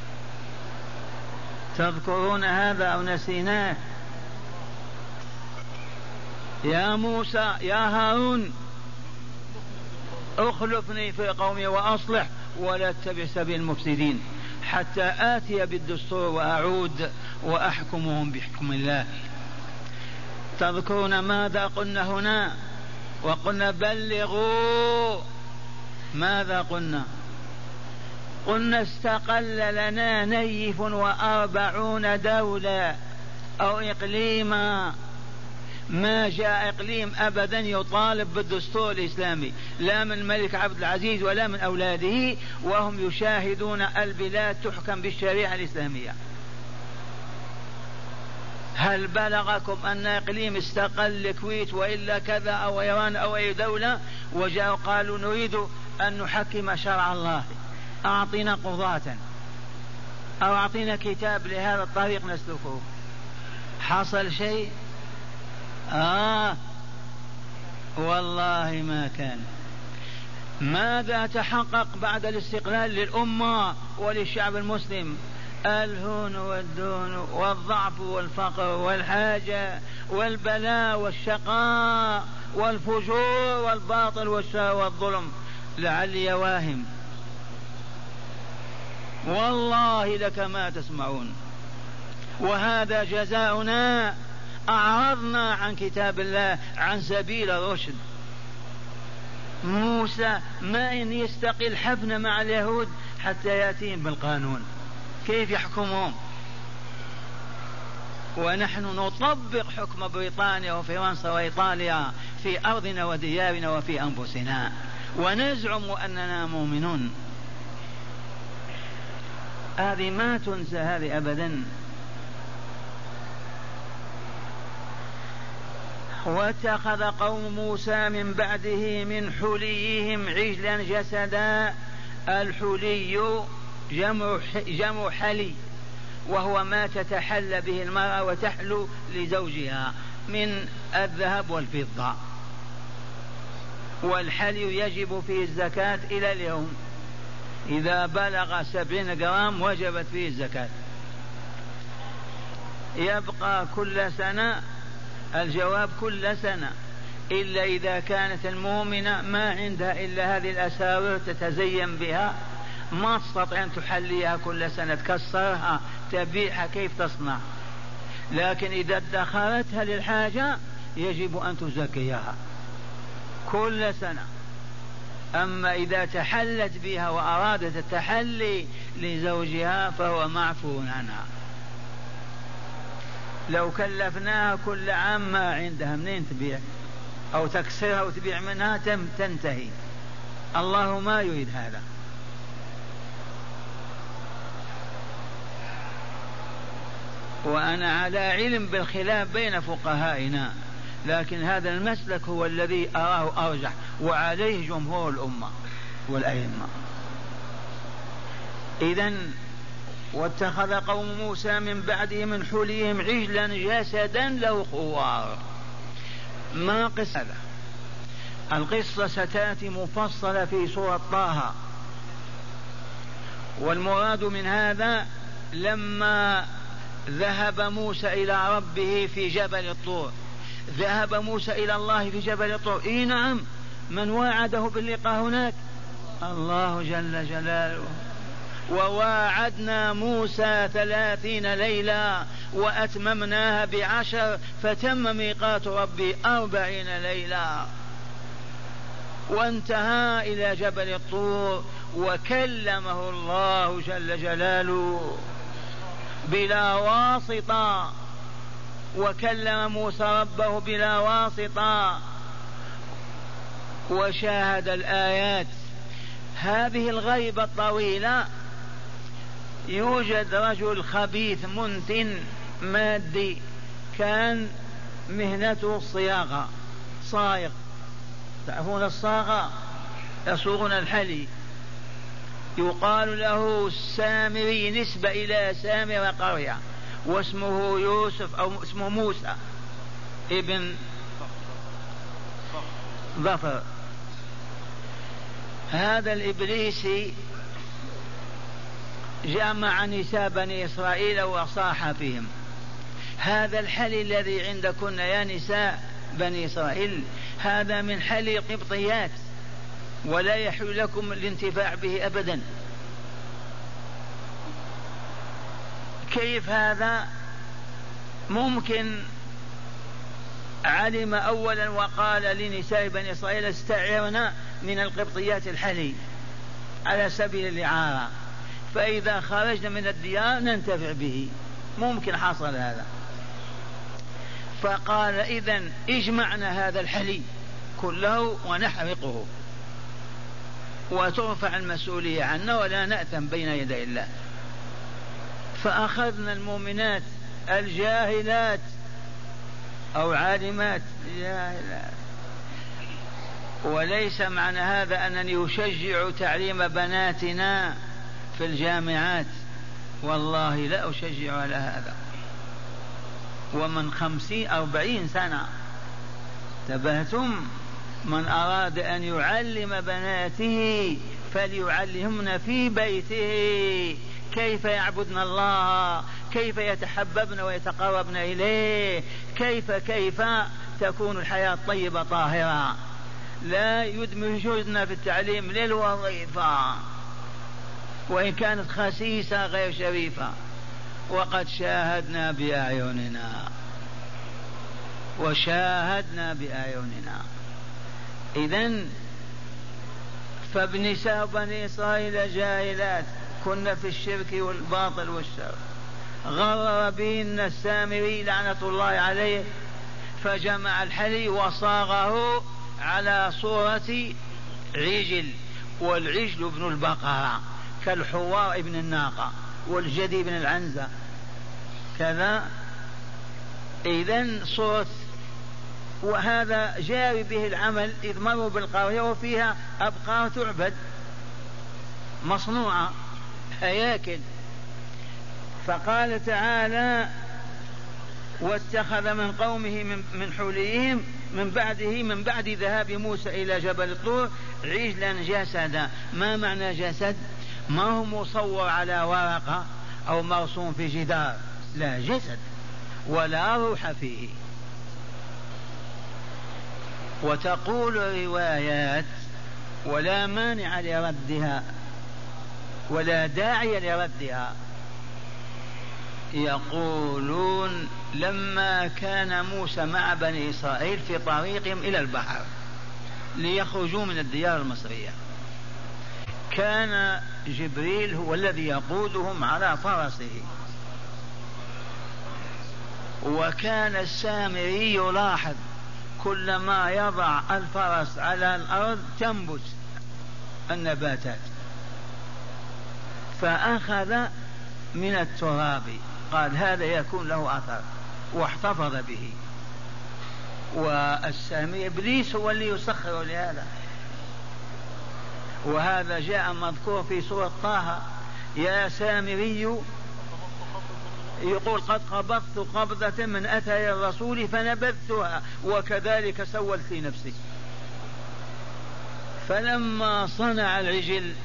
تذكرون هذا أو نسيناه؟ يا موسى يا هارون اخلفني في قومي وأصلح ولا تتبع سبيل المفسدين حتى آتي بالدستور وأعود وأحكمهم بحكم الله. تذكرون ماذا قلنا هنا؟ وقلنا بلغوا. ماذا قلنا؟ قلنا استقل لنا نيف 40 دولة أو إقليما، ما جاء إقليم أبدا يطالب بالدستور الإسلامي، لا من الملك عبد العزيز ولا من أولاده، وهم يشاهدون البلاد تحكم بالشريعة الإسلامية. هل بلغكم أن إقليم استقل الكويت وإلا كذا أو إيران أو أي دولة وجاءوا قالوا نريد أن نحكم شرع الله، أعطينا قضاة أو أعطينا كتاب لهذا الطريق نسلكه؟ حصل شيء؟ والله ما كان. ماذا تحقق بعد الاستقلال للأمة وللشعب المسلم؟ الهون والدون والضعف والفقر والحاجة والبلاء والشقاء والفجور والباطل والشر والظلم. لعلي واهم، والله لك ما تسمعون. وهذا جزاؤنا، أعرضنا عن كتاب الله عن سبيل الرشد. موسى ما إن يستقل حفن مع اليهود حتى يأتيهم بالقانون، كيف يحكمهم؟ ونحن نطبق حكم بريطانيا وفرنسا وإيطاليا في أرضنا وديارنا وفي أنفسنا ونزعم أننا مؤمنون. هذه ما تنسى هذه أبدا. واتخذ قوم موسى من بعده من حليهم عجلا جسدا. الحلي جمع حلي، وهو ما تتحلى به المرأة وتحلو لزوجها من الذهب والفضة، والحلي يجب فيه الزكاة إلى اليوم، إذا بلغ 70 جرام وجبت فيه الزكاة. يبقى كل سنة، الجواب كل سنة، إلا إذا كانت المؤمنة ما عندها إلا هذه الأساور تتزين بها، ما تستطيع أن تحليها كل سنة، تكسرها تبيعها، كيف تصنع؟ لكن إذا ادخرتها للحاجة يجب أن تزكيها كل سنة. أما إذا تحلت بها وأرادت التحلي لزوجها فهو معفو عنها. لو كلفناها كل عام ما عندها منين تبيع أو تكسرها وتبيع منها تنتهي. الله ما يريد هذا. وأنا على علم بالخلاف بين فقهائنا، لكن هذا المسلك هو الذي أراه أرجح وعليه جمهور الأمة والأئمة. إذن واتخذ قوم موسى من بعده من حليهم عجلا جسدا له خوار. ما قصة هذا؟ القصة ستأتي مفصلة في سورة طه. والمراد من هذا لما ذهب موسى إلى ربه في جبل الطور، ذهب موسى إلى الله في جبل الطور. إيه نعم، من وعده باللقاء هناك؟ الله جل جلاله. وواعدنا موسى 30 ليلة وأتممناها ب10 فتم ميقات ربي 40 ليلة. وانتهى إلى جبل الطور وكلمه الله جل جلاله بلا واسطة، وكلم موسى ربه بلا واسطة وشاهد الآيات. هذه الغيبة الطويلة يوجد رجل خبيث منتن مادي كان مهنته الصياغة، صايغ، تعرفون الصاغة، يصوغون الحلي، يقال له السامري نسبة إلى سامر قرية، واسمه يوسف أو اسمه موسى ابن ظفر. هذا الإبليسي جمع نساء بني إسرائيل وصاح فيهم: هذا الحلي الذي عندكن يا نساء بني إسرائيل هذا من حلي القبطيات ولا يحل لكم الانتفاع به أبدا. كيف هذا ممكن؟ علم أولا وقال لنساء بني إسرائيل: استعرنا من القبطيات الحلي على سبيل الإعارة، فإذا خرجنا من الديار ننتفع به. ممكن حصل هذا. فقال: إذن اجمعنا هذا الحلي كله ونحرقه وترفع المسؤولية عنا ولا نأثم بين يدي الله. فأخذنا المؤمنات الجاهلات أو عالمات جاهلات. وليس معنى هذا أنني أشجع تعليم بناتنا في الجامعات، والله لا أشجع على هذا. ومن 50-40 سنة تبهتم، من أراد أن يعلم بناته فليعلمن في بيته كيف يعبدن الله، كيف يتحببن ويتقربن إليه، كيف تكون الحياة طيبة طاهرة. لا يدمجن في التعليم للوظيفة وإن كانت خسيسة غير شريفة. وقد شاهدنا بأعيننا وشاهدنا بأعيننا. إذن فبنساء بني إسرائيل جاهلات كنا في الشرك والباطل والشر. غرر بهن السامري لعنة الله عليه فجمع الحلي وصاغه على صورة عجل، والعجل ابن البقرة كالحوار ابن الناقة والجدي ابن العنزة كذا. إذن صورة، وهذا جاري به العمل إذ مروا بالقرية وفيها أبقار تعبد مصنوعة هياكل. فقال تعالى: واتخذ من قومه من حليهم من بعده من بعد ذهاب موسى إلى جبل الطور عجلا جسدا. ما معنى جسد؟ ما هو مصور على ورقة أو مرسوم في جدار، لا، جسد ولا روح فيه. وتقول روايات ولا مانع لردها ولا داعي لردها، يقولون: لما كان موسى مع بني إسرائيل في طريقهم إلى البحر ليخرجوا من الديار المصرية، كان جبريل هو الذي يقودهم على فرسه، وكان السامري يلاحظ كلما يضع الفرس على الأرض تنبت النباتات، فأخذ من التراب قال هذا يكون له أثر واحتفظ به. والسامري إبليس هو اللي يسخر لهذا، وهذا جاء مذكور في سورة طه: يا سامري يقول قد قبضت قبضة من أثر الرسول فنبذتها وكذلك سولت لنفسي. فلما صنع العجل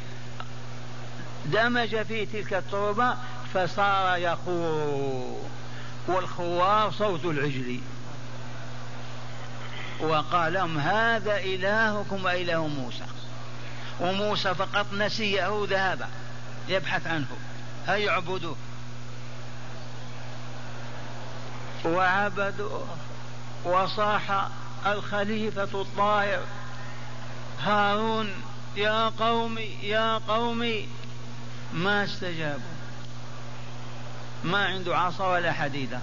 دمج في تلك التربة فصار يخور، والخوار صوت العجل، وقال لهم هذا إلهكم وإله موسى. وموسى فقط نسيه، ذهب يبحث عنه هيا اعبدوه، وعبدوه. وصاح الخليفة الطاهر هارون يا قومي يا قومي، ما استجابوا، ما عنده عصا ولا حديدة.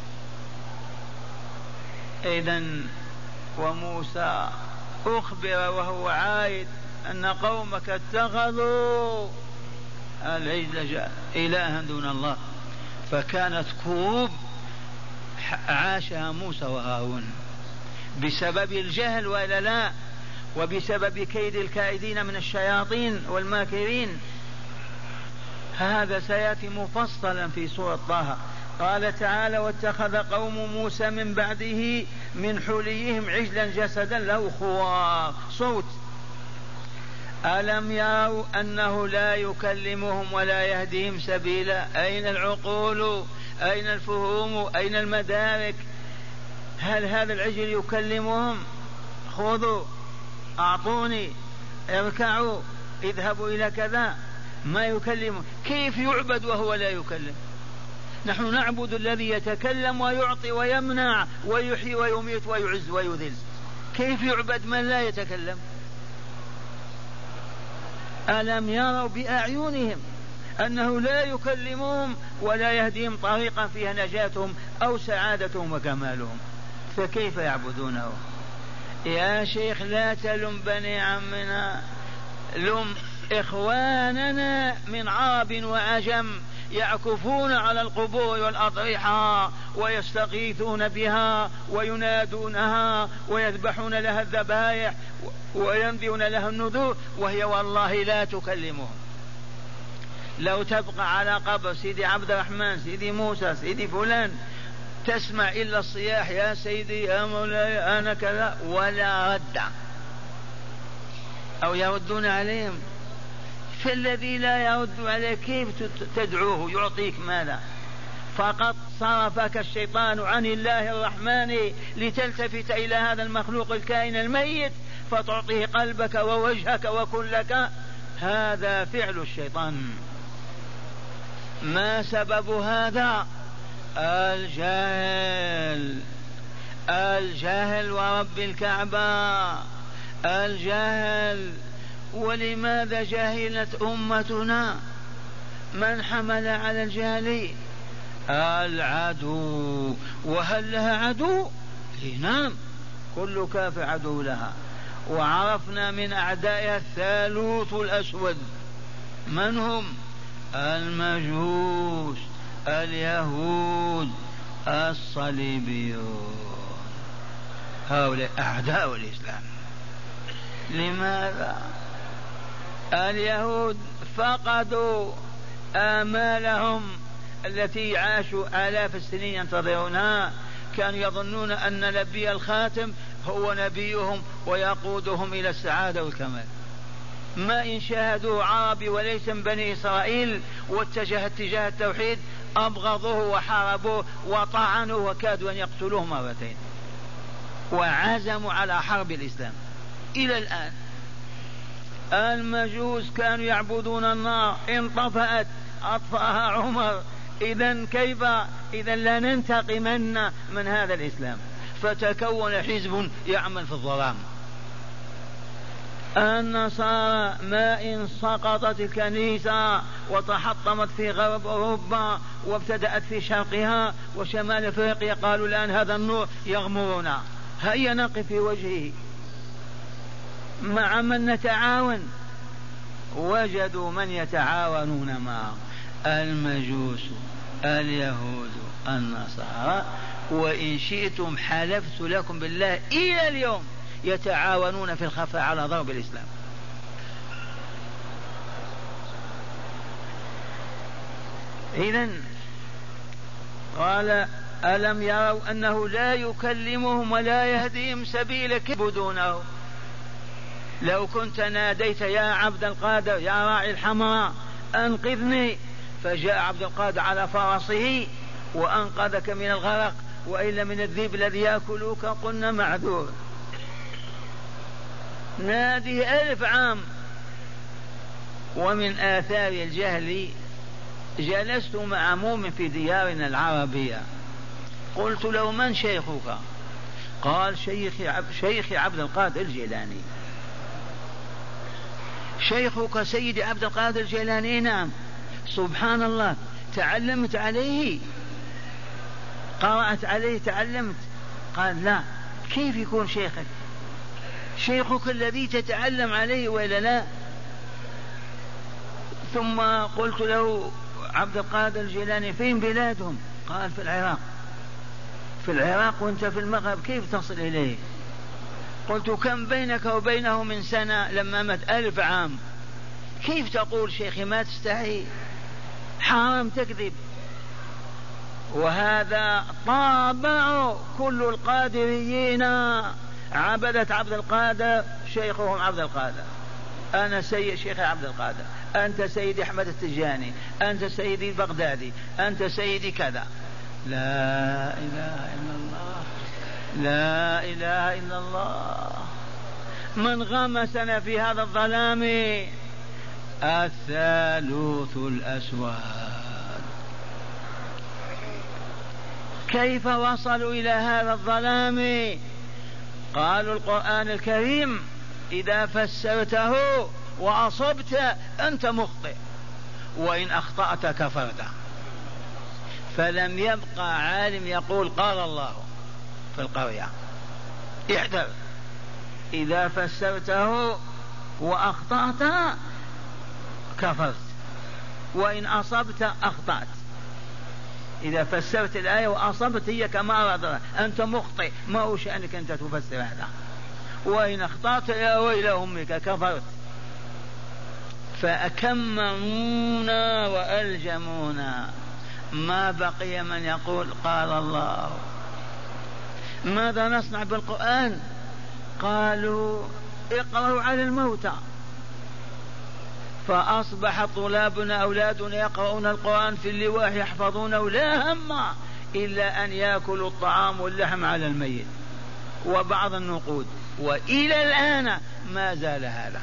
إذن وموسى أخبر وهو عايد أن قومك اتخذوا العجل إلها دون الله، فكانت كروب عاشها موسى وهارون بسبب الجهل ولا لا، وبسبب كيد الكائدين من الشياطين والماكرين. هذا سيأتي مفصلا في سورة طه. قال تعالى: واتخذ قوم موسى من بعده من حليهم عجلا جسدا له خوار صوت. ألم يروا أنه لا يكلمهم ولا يهديهم سبيلا؟ أين العقول؟ أين الفهوم؟ أين المدارك؟ هل هذا العجل يكلمهم؟ خذوا أعطوني اركعوا اذهبوا إلى كذا، ما يكلمهم. كيف يعبد وهو لا يكلم؟ نحن نعبد الذي يتكلم ويعطي ويمنع ويحيي ويميت ويعز ويذل، كيف يعبد من لا يتكلم؟ ألم يروا بأعينهم أنه لا يكلمهم ولا يهديهم طريقا فيها نجاتهم أو سعادتهم وكمالهم، فكيف يعبدونه؟ يا شيخ لا تلم بني عمنا، لم إخواننا من عرب وعجم يعكفون على القبور والأضرحة ويستغيثون بها وينادونها ويذبحون لها الذبائح وينذرون لها النذور، وهي والله لا تكلمهم. لو تبقى على قبر سيدي عبد الرحمن سيدي موسى سيدي فلان تسمع إلا الصياح يا سيدي يا مولاي أنا كذا، ولا رد أو يردون عليهم. فالذي لا يرد عليك كيف تدعوه يعطيك ماذا؟ فقط صرفك الشيطان عن الله الرحمن لتلتفت إلى هذا المخلوق الكائن الميت فتعطيه قلبك ووجهك وكلك. هذا فعل الشيطان. ما سبب هذا؟ الجهل. الجهل ورب الكعبة الجهل. ولماذا جهلت أمتنا؟ من حمل على الجهل؟ العدو. وهل لها عدو؟ نعم، كل كافر عدو لها. وعرفنا من أعدائها الثالوث الأسود. من هم؟ المجوس اليهود الصليبيون، هؤلاء أعداء الإسلام. لماذا؟ اليهود فقدوا آمالهم التي عاشوا آلاف السنين ينتظرونها. كانوا يظنون أن نبي الخاتم هو نبيهم ويقودهم إلى السعادة والكمال. ما إن شاهدوه عربي وليس من بني إسرائيل واتجه اتجاه التوحيد أبغضوه وحاربوه وطعنوه وكادوا أن يقتلوه مرتين، وعزموا على حرب الإسلام إلى الآن. المجوس كانوا يعبدون النار، انطفأت أطفأها عمر. إذن كيف؟ إذن لا ننتقمن من هذا الإسلام، فتكون حزب يعمل في الظلام. النصارى ما إن سقطت الكنيسة وتحطمت في غرب أوروبا وابتدأت في شرقها وشمال أفريقيا قالوا الآن هذا النور يغمرنا، هيا نقف في وجهه، مع من نتعاون؟ وجدوا من يتعاونون معه، المجوس، اليهود، النصارى، وإن شئتم حلفت لكم بالله إلى اليوم يتعاونون في الخفاء على ضرب الإسلام. إذن قال ألم يروا أنه لا يكلمهم ولا يهديهم سبيلا يعبدونه؟ لو كنت ناديت يا عبد القادر يا راعي الحمراء أنقذني، فجاء عبد القادر على فرسه وأنقذك من الغرق وإلا من الذئب الذي يأكلوك، قلنا معذور. نادي 1000 عام. ومن آثار الجهل جلست مع مؤمن في ديارنا العربية، قلت له من شيخك؟ قال شيخي عبد القادر الجيلاني. شيخك سيدي عبد القادر الجيلاني؟ نعم. سبحان الله، تعلمت عليه؟ قرأت عليه؟ تعلمت؟ قال لا. كيف يكون شيخك؟ شيخك الذي تتعلم عليه ولا لا؟ ثم قلت له عبد القادر الجيلاني فين بلادهم؟ قال في العراق. في العراق وانت في المغرب، كيف تصل إليه؟ قلت كم بينك وبينه من سنة لما مات 1000 عام، كيف تقول شيخي؟ ما تستحي، حرام تكذب. وهذا طابع كل القادريين، عبدة عبد القادر شيخهم عبد القادر. أنا سيد شيخ عبد القادر، أنت سيدي أحمد التجاني، أنت سيدي البغدادي، أنت سيدي كذا. لا إله إلا الله، لا إله إلا الله. من غمسنا في هذا الظلام؟ الثالوث الأسود. كيف وصلوا إلى هذا الظلام؟ قالوا القرآن الكريم إذا فسرته وأصبت أنت مخطئ وإن أخطأت كفرت. فلم يبقى عالم يقول قال الله في القرية. احذر، إذا فسرته وأخطأت كفرت وإن أصبت أخطأت. إذا فسرت الآية وأصبت هي كما أراد أنت مخطئ، ما هو شأنك أنت تفسر هذا. وإن أخطأت يا ويل أمك كفرت. فأكممونا وألجمونا، ما بقي من يقول قال الله. ماذا نصنع بالقرآن؟ قالوا اقرأوا على الموتى. فأصبح طلابنا أولادنا يقرؤون القرآن في اللواح يحفظونه لا هم إلا أن يأكلوا الطعام واللحم على الميت وبعض النقود، وإلى الآن ما زال هذا.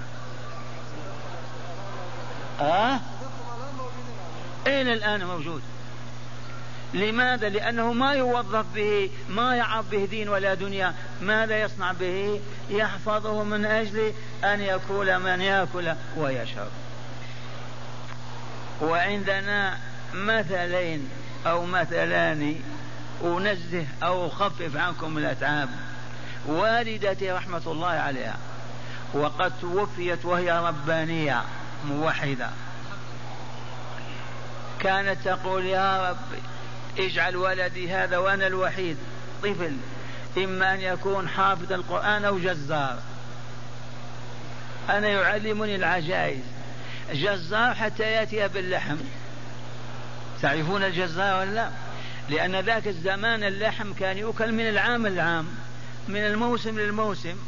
إلى الآن موجود. لماذا؟ لأنه ما يوظف به، ما يعظ به دين ولا دنيا. ماذا يصنع به؟ يحفظه من أجل أن يأكل من يأكل ويشرب. وعندنا مثلين أو مثلان أنزه أو أخفف عنكم الأتعاب. والدتي رحمة الله عليها وقد توفيت وهي ربانية موحدة، كانت تقول يا رب اجعل ولدي هذا وأنا الوحيد طفل إما أن يكون حافظ القرآن أو جزار. أنا يعلمني العجائز. جزار حتى يأتي باللحم. تعرفون الجزار ولا؟ لأن ذاك الزمان اللحم كان يؤكل من العام العام، من الموسم للموسم.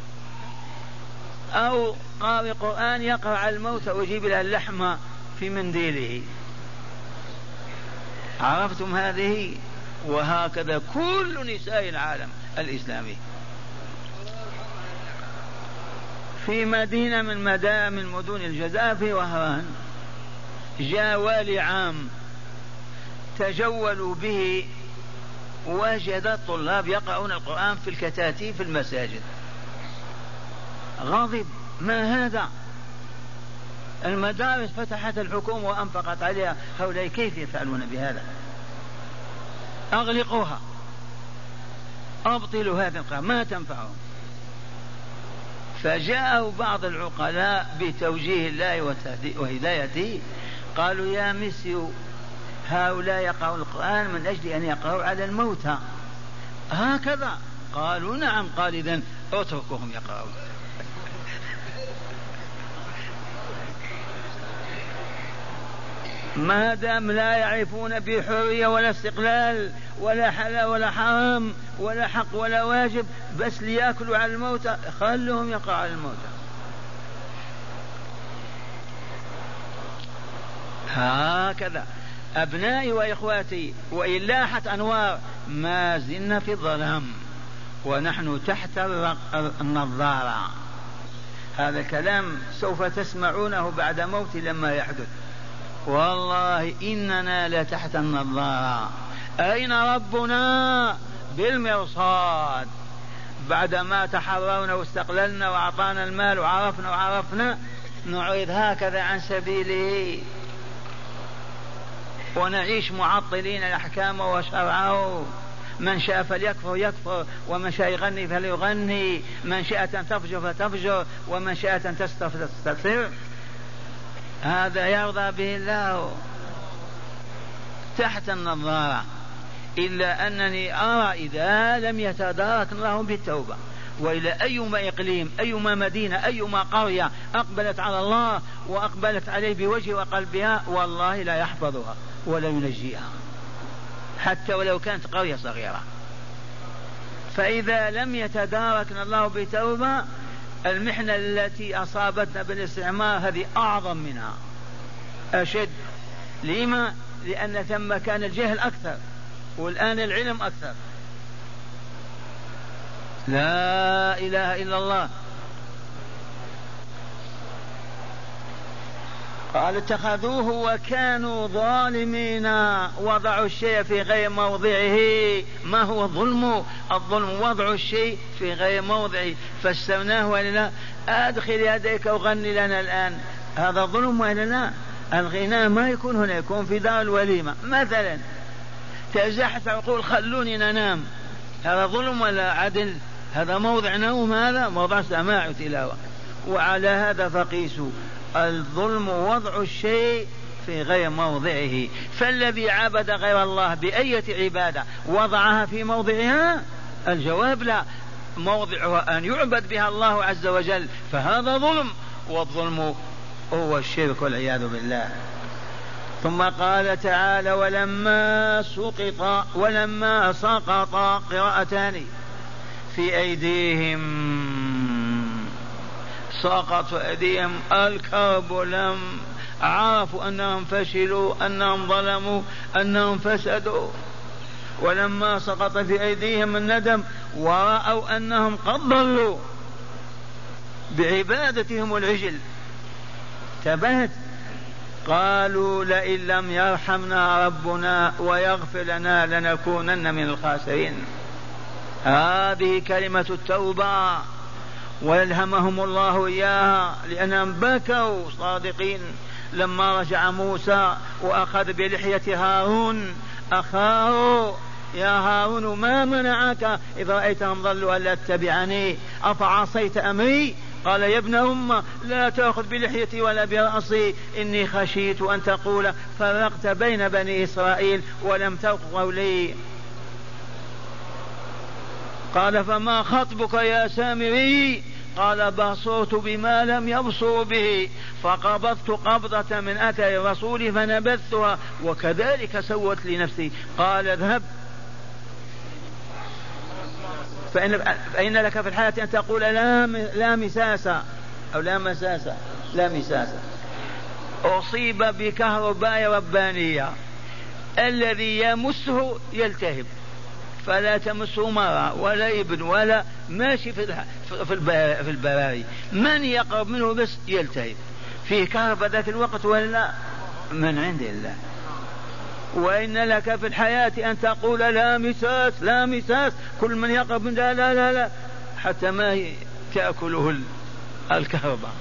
أو قارئ قرآن يقرأ على الموتى ويجيب لها اللحم في منديله. عرفتم هذه؟ وهكذا كل نساء العالم الإسلامي. في مدينة من مدن الجزائر في وهران جاء والي عام تجولوا به، وجد الطلاب يقرؤون القرآن في الكتاتيب في المساجد. غضب ما هذا؟ المدارس فتحت الحكومة وأنفقت عليها، هؤلاء كيف يفعلون بهذا؟ أغلقوها، أبطلوا هذا القرار، ما تنفعهم. فجاءوا بعض العقلاء بتوجيه الله وهدايته، قالوا يا مسيو هؤلاء يقرأون القرآن من أجل أن يقرأوا على الموتى هكذا. قالوا نعم. قال إذن اتركوهم يقرأون. ما دام لا يعرفون بحرية ولا استقلال ولا حلال ولا حرام ولا حق ولا واجب، بس ليأكلوا على الموتى، خلهم يقرأوا على الموتى. هكذا أبنائي وإخواتي، وإن لاحت أنوار ما زلنا في الظلام ونحن تحت النظارة. هذا الكلام سوف تسمعونه بعد موت لما يحدث. والله إننا لتحت النظارة. أين ربنا؟ بالمرصاد. بعدما تحررنا واستقللنا وأعطانا المال وعرفنا نعيد هكذا عن سبيله ونعيش معطلين الأحكام وشرعه. من شاء فليكفر يكفر، ومن شاء يغني فليغني، من شاء تفجر فتفجر، ومن شاء تستغفر. هذا يرضى به الله تحت النظارة. إلا أنني أرى إذا لم يتدارك الله بالتوبة، وإلى أيما إقليم أيما مدينة أيما قرية أقبلت على الله وأقبلت عليه بوجه وقلبها والله لا يحفظها ولا ينجيها، حتى ولو كانت قرية صغيرة. فإذا لم يتداركنا الله بتوبة، المحنة التي أصابتنا بالاستعمار هذه أعظم منها، أشد. لما؟ لأن ثم كان الجهل أكثر والآن العلم أكثر. لا إله إلا الله. قال اتخذوه وكانوا ظالمين، وضعوا الشيء في غير موضعه. ما هو الظلم؟ الظلم وضع الشيء في غير موضعه. فسرناه ولا لا؟ أدخل يديك وغني لنا الآن، هذا ظلم ولا لا؟ الغناء ما يكون هنا، يكون في دار الوليمة مثلا. تزحف عقول خلوني ننام، هذا ظلم ولا عدل؟ هذا موضع نوم، هذا موضع سماع وتلاوة. وعلى هذا فقيسوا، الظلم وضع الشيء في غير موضعه. فالذي عبد غير الله بأية عبادة وضعها في موضعها؟ الجواب لا، موضعها أن يعبد بها الله عز وجل، فهذا ظلم، والظلم هو الشرك والعياذ بالله. ثم قال تعالى ولما سقط قراءتان في أيديهم، سقط أيديهم الكرب، لم عرفوا أنهم فشلوا، أنهم ظلموا، أنهم فسدوا. ولما سقط في أيديهم الندم ورأوا أنهم قد ضلوا بعبادتهم العجل، تبت، قالوا لئن لم يرحمنا ربنا ويغفر لنا لنكونن من الخاسرين. هذه كلمة التوبة، ويلهمهم الله إياها، لأنهم بكوا صادقين لما رجع موسى وأخذ بلحية هارون أخاه: يا هارون ما منعك إذ رأيتهم ضلوا ألا تتبعني أفعصيت أمري؟ قال يا ابن أم لا تأخذ بلحيتي ولا برأسي، إني خشيت أن تقول فرقت بين بني إسرائيل ولم ترق قولي. قال فما خطبك يا سامري؟ قال بصرت بما لم يبصروا به فقبضت قبضة من أثر الرسول فنبذتها وكذلك سوت لنفسي. قال اذهب فإن لك في الحياة أن تقول لا مساس أو لا مساس، لا مساس. أصيب بكهرباء ربانية، الذي يمسه يلتهب، فلا تمسه مرة ولا ابن ولا ماشي في البراري، من يقرب منه بس يلتهب. فيه كهرباء ذاك الوقت ولا من عند الله. وإن لك في الحياة أن تقول لا مساس لا مساس، كل من يقرب من لا لا لا لا حتى ما تأكله الكهرباء.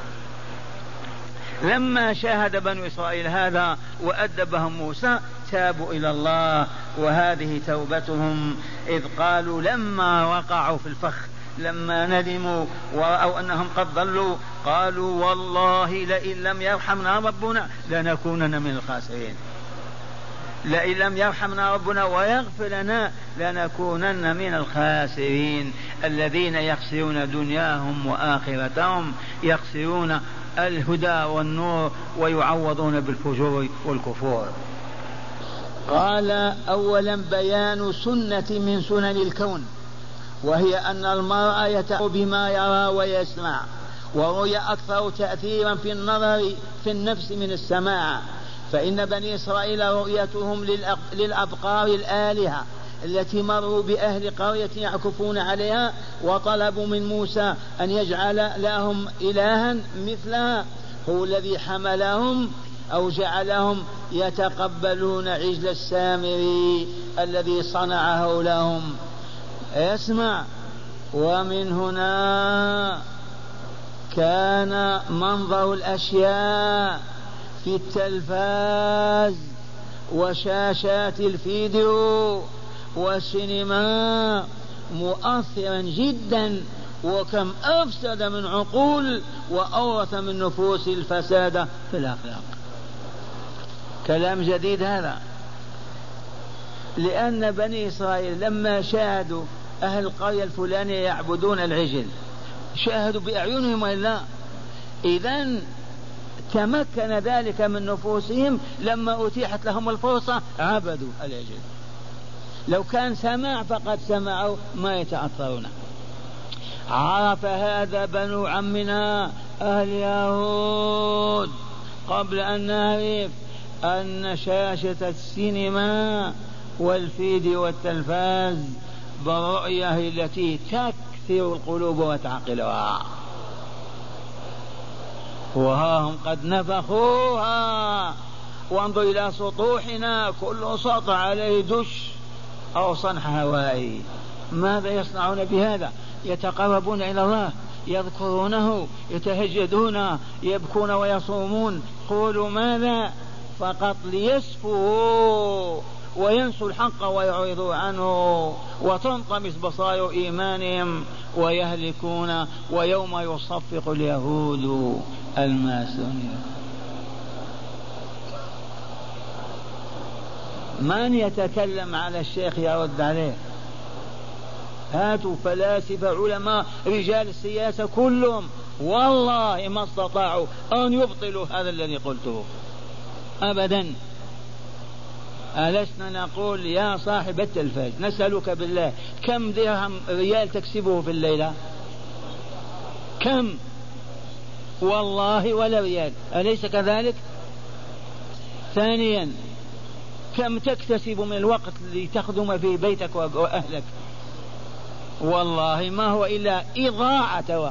لما شاهد بنو إسرائيل هذا وأدبهم موسى تابوا إلى الله، وهذه توبتهم إذ قالوا لما وقعوا في الفخ، لما ندموا ورأوا أنهم قد ضلوا، قالوا والله لئن لم يرحمنا ربنا لنكونن من الخاسرين، لئن لم يرحمنا ربنا ويغفر لنا لنكونن من الخاسرين. الذين يخسرون دنياهم وآخرتهم، يخسرون الهدى والنور ويعوضون بالفجور والكفور. قال أولا بيان سنة من سنن الكون، وهي أن المرء يتأثر بما يرى ويسمع، والرؤيا أكثر تأثيرا في النظر في النفس من السماع. فإن بني إسرائيل رؤيتهم للأبقار الآلهة التي مروا بأهل قرية يعكفون عليها، وطلبوا من موسى أن يجعل لهم إلها مثلها، هو الذي حملهم أو جعلهم يتقبلون عجل السامري الذي صنعه لهم. اسمع، ومن هنا كان منظر الأشياء في التلفاز وشاشات الفيديو والسينما مؤثرا جدا، وكم أفسد من عقول وأورث من نفوس الفساد في الأخلاق. كلام جديد هذا، لأن بني إسرائيل لما شاهدوا أهل القرية الفلانية يعبدون العجل، شاهدوا بأعينهم وإلا، إذن تمكن ذلك من نفوسهم، لما أتيحت لهم الفرصة عبدوا العجل. لو كان سماع فقد سمعوا ما يتأثرون. عرف هذا بنو عمنا أهل يهود قبل أن نعرف أن شاشة السينما والفيديو والتلفاز بالرؤية التي تكثر القلوب وتعقلها، وها هم قد نفخوها. وانظر إلى سطوحنا، كل سطح عليه دش أو صنح هوائي. ماذا يصنعون بهذا؟ يتقربون إلى الله، يذكرونه، يتهجدون، يبكون ويصومون. قولوا ماذا؟ فقط ليسفوا وينسوا الحق ويعرضوا عنه، وتنطمس بصائر إيمانهم ويهلكون. ويوم يصفق اليهود الماسونية. من يتكلم على الشيخ يرد عليه؟ هاتوا فلاسفة علماء رجال السياسة كلهم، والله ما استطاعوا أن يبطلوا هذا الذي قلته أبدا. ألسنا نقول يا صاحب التلفاز نسألك بالله كم درهم ريال تكسبه في الليلة؟ كم؟ والله ولا ريال، أليس كذلك؟ ثانيا، كم تكتسب من الوقت لتخدم في بيتك وأهلك؟ والله ما هو إلا إضاعة وقت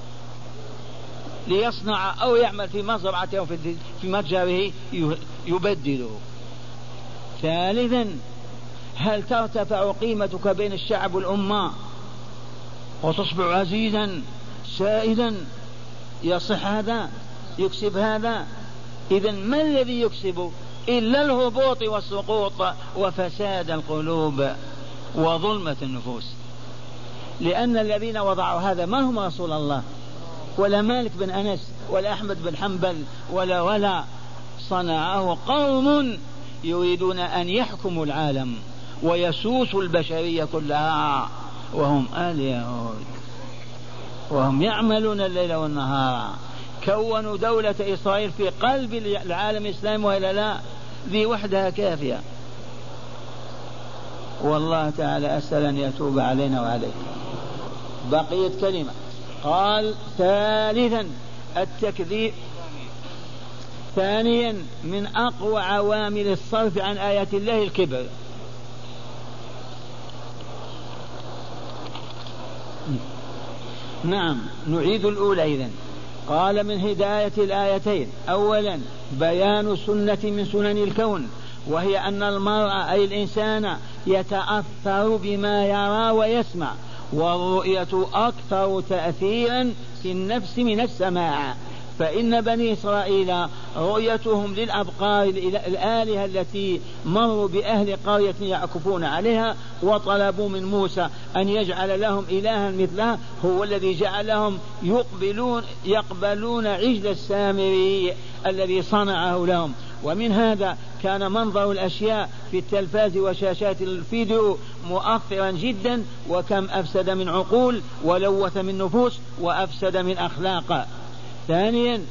ليصنع أو يعمل في مزرعته أو في متجره يبدله. ثالثا، هل ترتفع قيمتك بين الشعب والأمة وتصبح عزيزا سائدا؟ يصح هذا؟ يكسب هذا؟ إذن ما الذي يكسب إلا الهبوط والسقوط وفساد القلوب وظلمة النفوس. لأن الذين وضعوا هذا ما هم رسول الله ولا مالك بن أنس ولا أحمد بن حنبل ولا صنعه قوم يريدون أن يحكموا العالم ويسوسوا البشرية كلها، وهم آل يهود، وهم يعملون الليل والنهار. كونوا دولة إسرائيل في قلب العالم الإسلامي، وإلا لا، ذي وحدها كافية. والله تعالى أسأل أن يتوب علينا وعليكم. بقيت كلمة. قال ثالثا التكذيب. ثانيا من أقوى عوامل الصرف عن آيات الله الكبر. نعم، نعيد الأولى إذن. قال من هداية الآيتين: أولا بيان سنة من سنن الكون، وهي أن المرء أي الإنسان يتأثر بما يرى ويسمع، والرؤية أكثر تأثيرا في النفس من السماع. فإن بني إسرائيل رؤيتهم للأبقار الآلهة التي مروا بأهل قرية يعكفون عليها وطلبوا من موسى أن يجعل لهم إلها مثلها هو الذي جعلهم يقبلون عجل السامري الذي صنعه لهم. ومن هذا كان منظر الأشياء في التلفاز وشاشات الفيديو مؤثرا جدا، وكم أفسد من عقول ولوث من نفوس وأفسد من أخلاق. ثانيا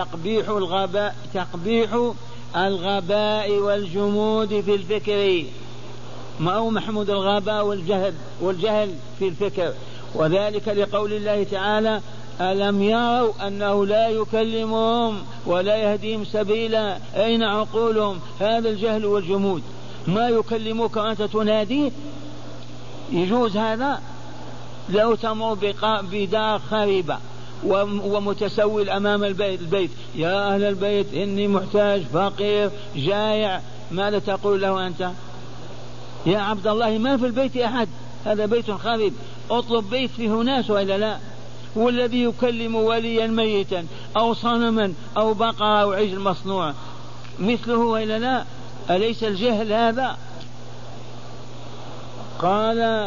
تقبيح الغباء والجمود في الفكر. ما هو محمود الغباء والجهل في الفكر؟ وذلك لقول الله تعالى: ألم يروا أنه لا يكلمهم ولا يهديهم سبيلا؟ أين عقولهم؟ هذا الجهل والجمود. ما يكلمك وأنت تناديه؟ يجوز هذا؟ لو تمر بدار خريبة ومتسول أمام البيت: يا أهل البيت إني محتاج فقير جائع، ماذا تقول له أنت؟ يا عبد الله ما في البيت أحد، هذا بيت خريب، اطلب بيت فيه ناس وإلا لا. والذي يكلم وليا ميتا أو صنما أو بقرة أو عجل مصنوع مثله وإلا لا؟ أليس الجهل هذا؟ قال: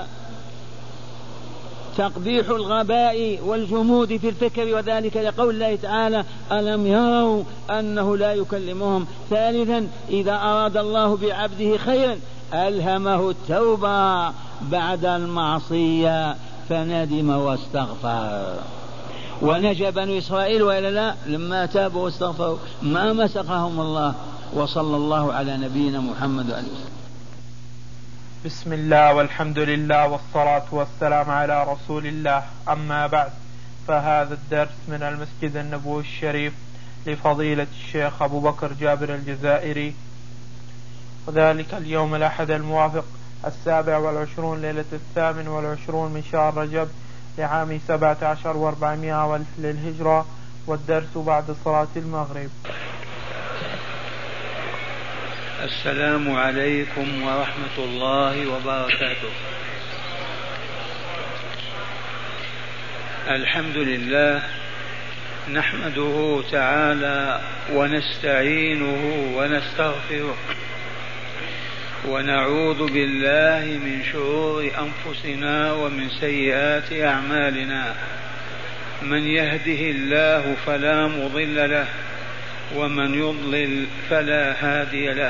تقبيح الغباء والجمود في الفكر، وذلك لقول الله تعالى: ألم يروا أنه لا يكلمهم. ثالثا إذا أراد الله بعبده خيرا ألهمه التوبة بعد المعصية فندم واستغفر. ونجا بنو إسرائيل وإلا لا؟ لما تابوا واستغفروا ما مسخهم الله. وصلى الله على نبينا محمد وعلى آله. بسم الله والحمد لله والصلاة والسلام على رسول الله. أما بعد، فهذا الدرس من المسجد النبوي الشريف لفضيلة الشيخ أبو بكر جابر الجزائري، وذلك اليوم الأحد الموافق 27 ليلة 28 من شهر رجب لعام 17 و400 والف للهجرة، والدرس بعد صلاة المغرب. السلام عليكم ورحمة الله وبركاته. الحمد لله نحمده تعالى ونستعينه ونستغفره، ونعوذ بالله من شرور أنفسنا ومن سيئات أعمالنا. من يهده الله فلا مضل له، ومن يضلل فلا هادي له.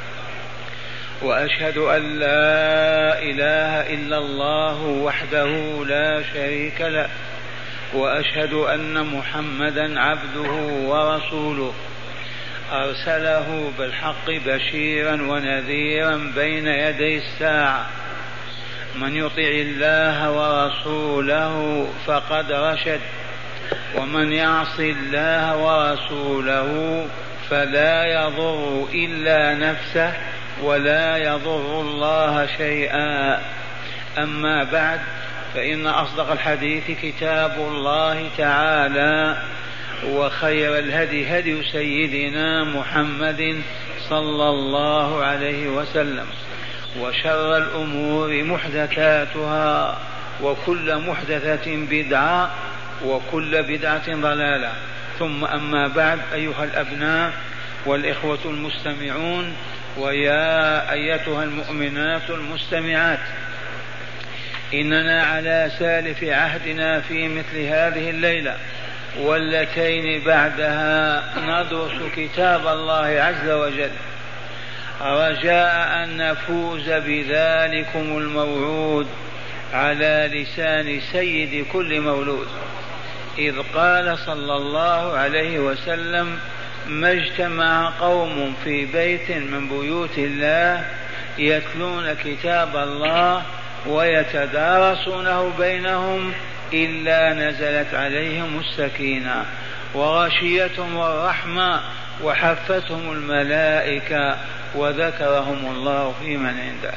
وأشهد أن لا إله إلا الله وحده لا شريك له، وأشهد أن محمدا عبده ورسوله أرسله بالحق بشيرا ونذيرا بين يدي الساعة. من يطع الله ورسوله فقد رشد، ومن يعص الله ورسوله فلا يضر إلا نفسه ولا يضر الله شيئا. أما بعد، فإن أصدق الحديث كتاب الله تعالى، وخير الهدي هدي سيدنا محمد صلى الله عليه وسلم، وشر الأمور محدثاتها، وكل محدثة بدعة، وكل بدعة ضلالة. ثم أما بعد، أيها الأبناء والإخوة المستمعون، ويا أيتها المؤمنات المستمعات، إننا على سالف عهدنا في مثل هذه الليلة واللتين بعدها ندرس كتاب الله عز وجل، رجاء أن نفوز بذلكم الموعود على لسان سيد كل مولود، إذ قال صلى الله عليه وسلم: ما اجتمع قوم في بيت من بيوت الله يتلون كتاب الله ويتدارسونه بينهم إلا نزلت عليهم السكينة وغشيتهم الرحمة وحفتهم الملائكة وذكرهم الله في من عنده.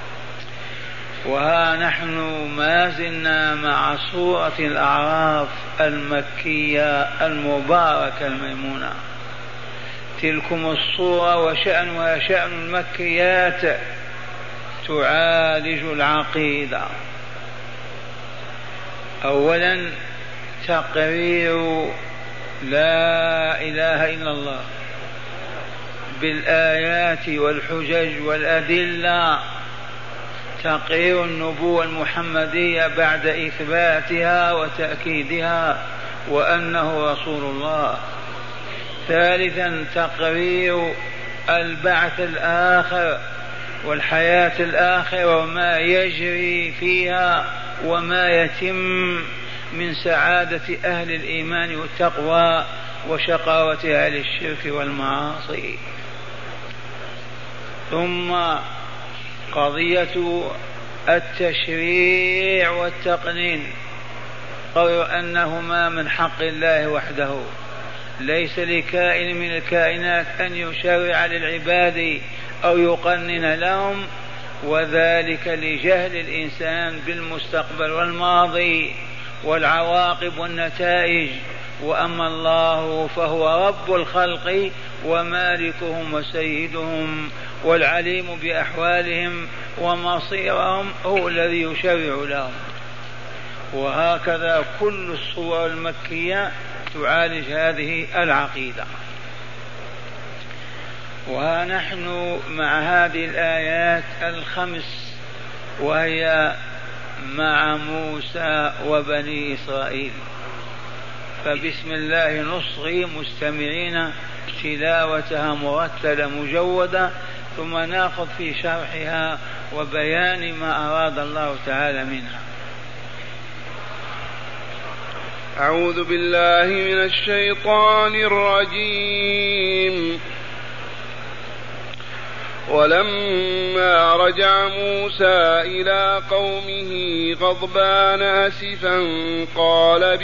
وها نحن ما زلنا مع سورة الأعراف المكية المباركة الميمونة. تلكم الصورة وشأنها شأن المكيات، تعالج العقيدة. أولا تقرير لا إله إلا الله بالآيات والحجج والأدلة، تقرير النبوة المحمدية بعد إثباتها وتأكيدها وأنه رسول الله. ثالثا تقرير البعث الآخر والحياة الآخرة وما يجري فيها وما يتم من سعادة أهل الإيمان والتقوى وشقاوة أهل الشرك والمعاصي. ثم قضية التشريع والتقنين، قول أنهما من حق الله وحده، ليس لكائن من الكائنات أن يشرع للعباد أو يقنن لهم، وذلك لجهل الإنسان بالمستقبل والماضي والعواقب والنتائج. وأما الله فهو رب الخلق ومالكهم وسيدهم والعليم بأحوالهم ومصيرهم، هو الذي يشرع لهم. وهكذا كل الصور المكية تعالج هذه العقيدة. ونحن مع هذه الآيات الخمس وهي مع موسى وبني إسرائيل، فبسم الله نصغي مستمعين تلاوتها مرتلة مجودة، ثم ناخذ في شرحها وبيان ما أراد الله تعالى منها. أعوذ بالله من الشيطان الرجيم. ولما رجع موسى إلى قومه غضبان أسفا قال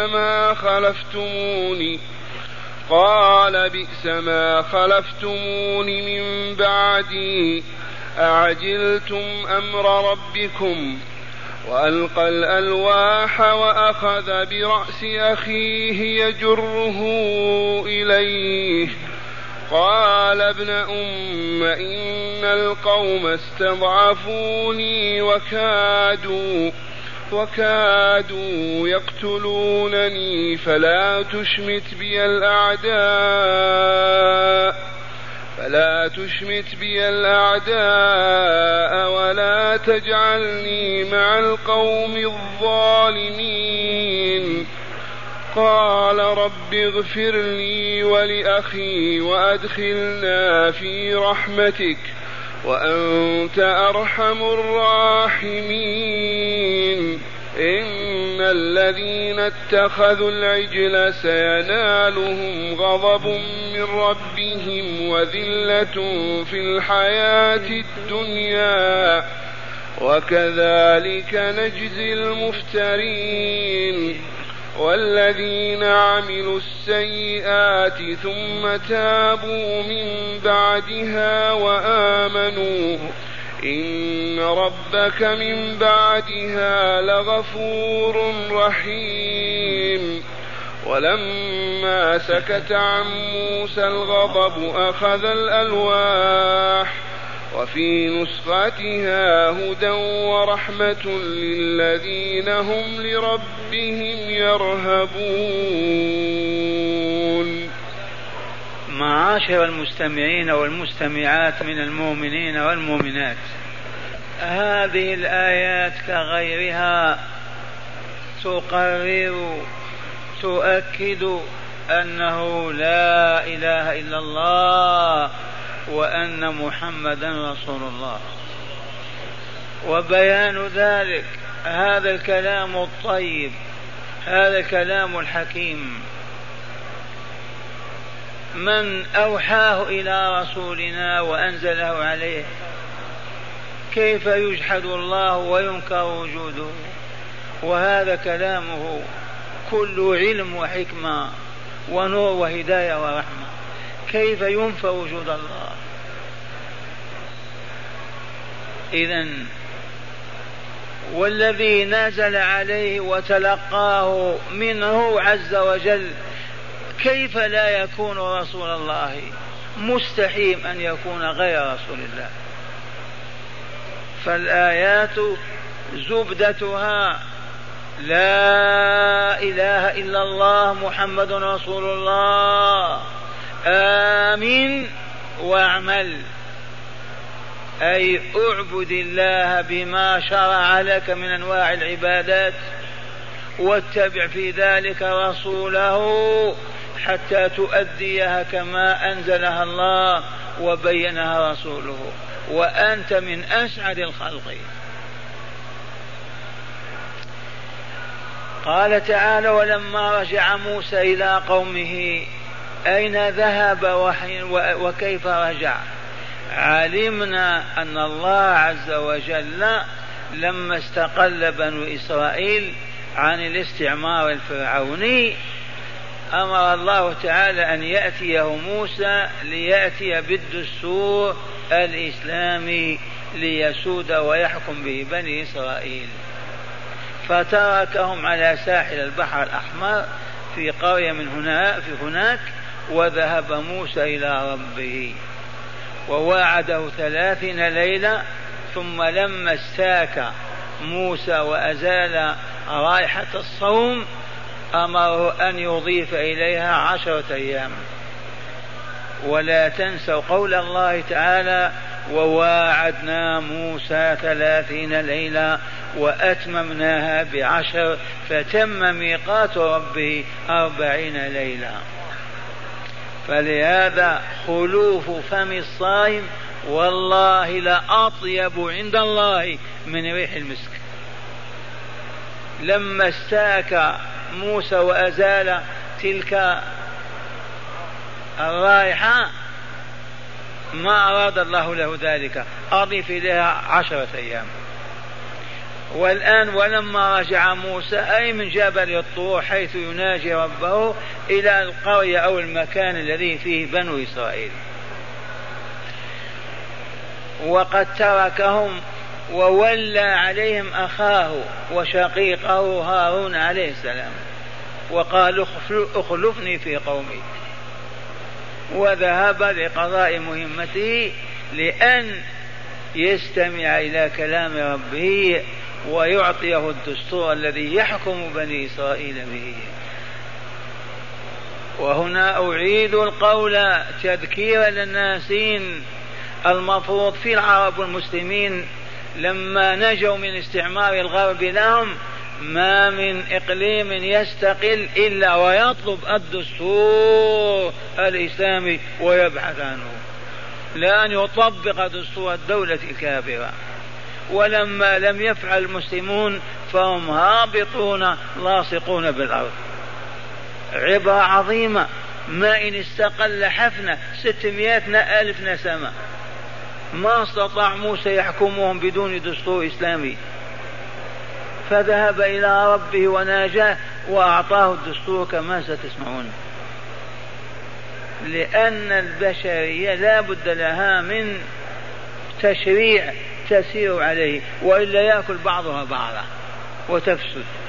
بئس ما خلفتموني من بعدي أعجلتم أمر ربكم. وألقى الألواح وأخذ برأس أخيه يجره إليه قال ابن أم إن القوم استضعفوني وكادوا يقتلونني فلا تشمت بي الأعداء ولا تجعلني مع القوم الظالمين. قال رب اغفر لي ولأخي وأدخلنا في رحمتك وأنت أرحم الراحمين. إن الذين اتخذوا العجل سينالهم غضب من ربهم وذلة في الحياة الدنيا وكذلك نجزي المفترين. والذين عملوا السيئات ثم تابوا من بعدها وآمنوا إن ربك من بعدها لغفور رحيم. ولما سكت عن موسى الغضب أخذ الألواح وفي نسختها هدى ورحمة للذين هم لربهم يرهبون. معاشر المستمعين والمستمعات من المؤمنين والمؤمنات، هذه الآيات كغيرها تقرر تؤكد أنه لا إله إلا الله وأن محمدا رسول الله. وبيان ذلك هذا الكلام الطيب، هذا الكلام الحكيم، من أوحاه إلى رسولنا وأنزله عليه، كيف يجحد الله وينكر وجوده؟ وهذا كلامه كل علم وحكمة ونور وهداية ورحمة، كيف ينفى وجود الله؟ إذن والذي نزل عليه وتلقاه منه عز وجل كيف لا يكون رسول الله؟ مستحيل أن يكون غير رسول الله. فالآيات زبدتها لا إله إلا الله محمد رسول الله آمن واعمل، أي اعبد الله بما شرع لك من أنواع العبادات، واتبع في ذلك رسوله حتى تؤديها كما أنزلها الله وبينها رسوله، وأنت من أسعد الخلق. قال تعالى: ولما رجع موسى إلى قومه أين ذهب وكيف رجع؟ علمنا أن الله عز وجل لما استقل بنو إسرائيل عن الاستعمار الفرعوني أمر الله تعالى أن يأتيه موسى ليأتي بالدستور الإسلامي ليسود ويحكم به بني إسرائيل، فتركهم على ساحل البحر الأحمر في قرية من هناك، وذهب موسى إلى ربه وواعده 30 ليلة. ثم لما استاك موسى وأزال رائحة الصوم أمره أن يضيف إليها 10 أيام. ولا تنسوا قول الله تعالى: وواعدنا موسى 30 ليلة وأتممناها ب10 فتم ميقات ربه 40 ليلة. فلهذا خلوف فم الصائم والله لأطيب عند الله من ريح المسك. لما استاك موسى وأزال تلك الرائحة ما أراد الله له ذلك، أضيف إليها 10 أيام. والآن ولما رجع موسى أي من جبل الطور حيث يناجي ربه إلى القرية أو المكان الذي فيه بنو إسرائيل، وقد تركهم وولى عليهم أخاه وشقيقه هارون عليه السلام وقال: اخلفني في قومي، وذهب لقضاء مهمته لأن يستمع إلى كلام ربه ويعطيه الدستور الذي يحكم بني إسرائيل به. وهنا أعيد القول تذكيرا للناسين، المفروض في العرب والمسلمين لما نجوا من استعمار الغرب لهم ما من إقليم يستقل إلا ويطلب الدستور الإسلامي ويبحث عنه، لا أن يطبق دستور الدولة الكافرة. ولما لم يفعل المسلمون فهم هابطون لاصقون بالأرض. عبرة عظيمة، ما إن استقل حفنة 600,000 نسمة ما استطاع موسى يحكمهم بدون دستور إسلامي، فذهب إلى ربه وناجاه وأعطاه الدستور كما ستسمعون. لأن البشرية لا بد لها من تشريع تسير عليه، وإلا يأكل بعضها بعضا وتفسد.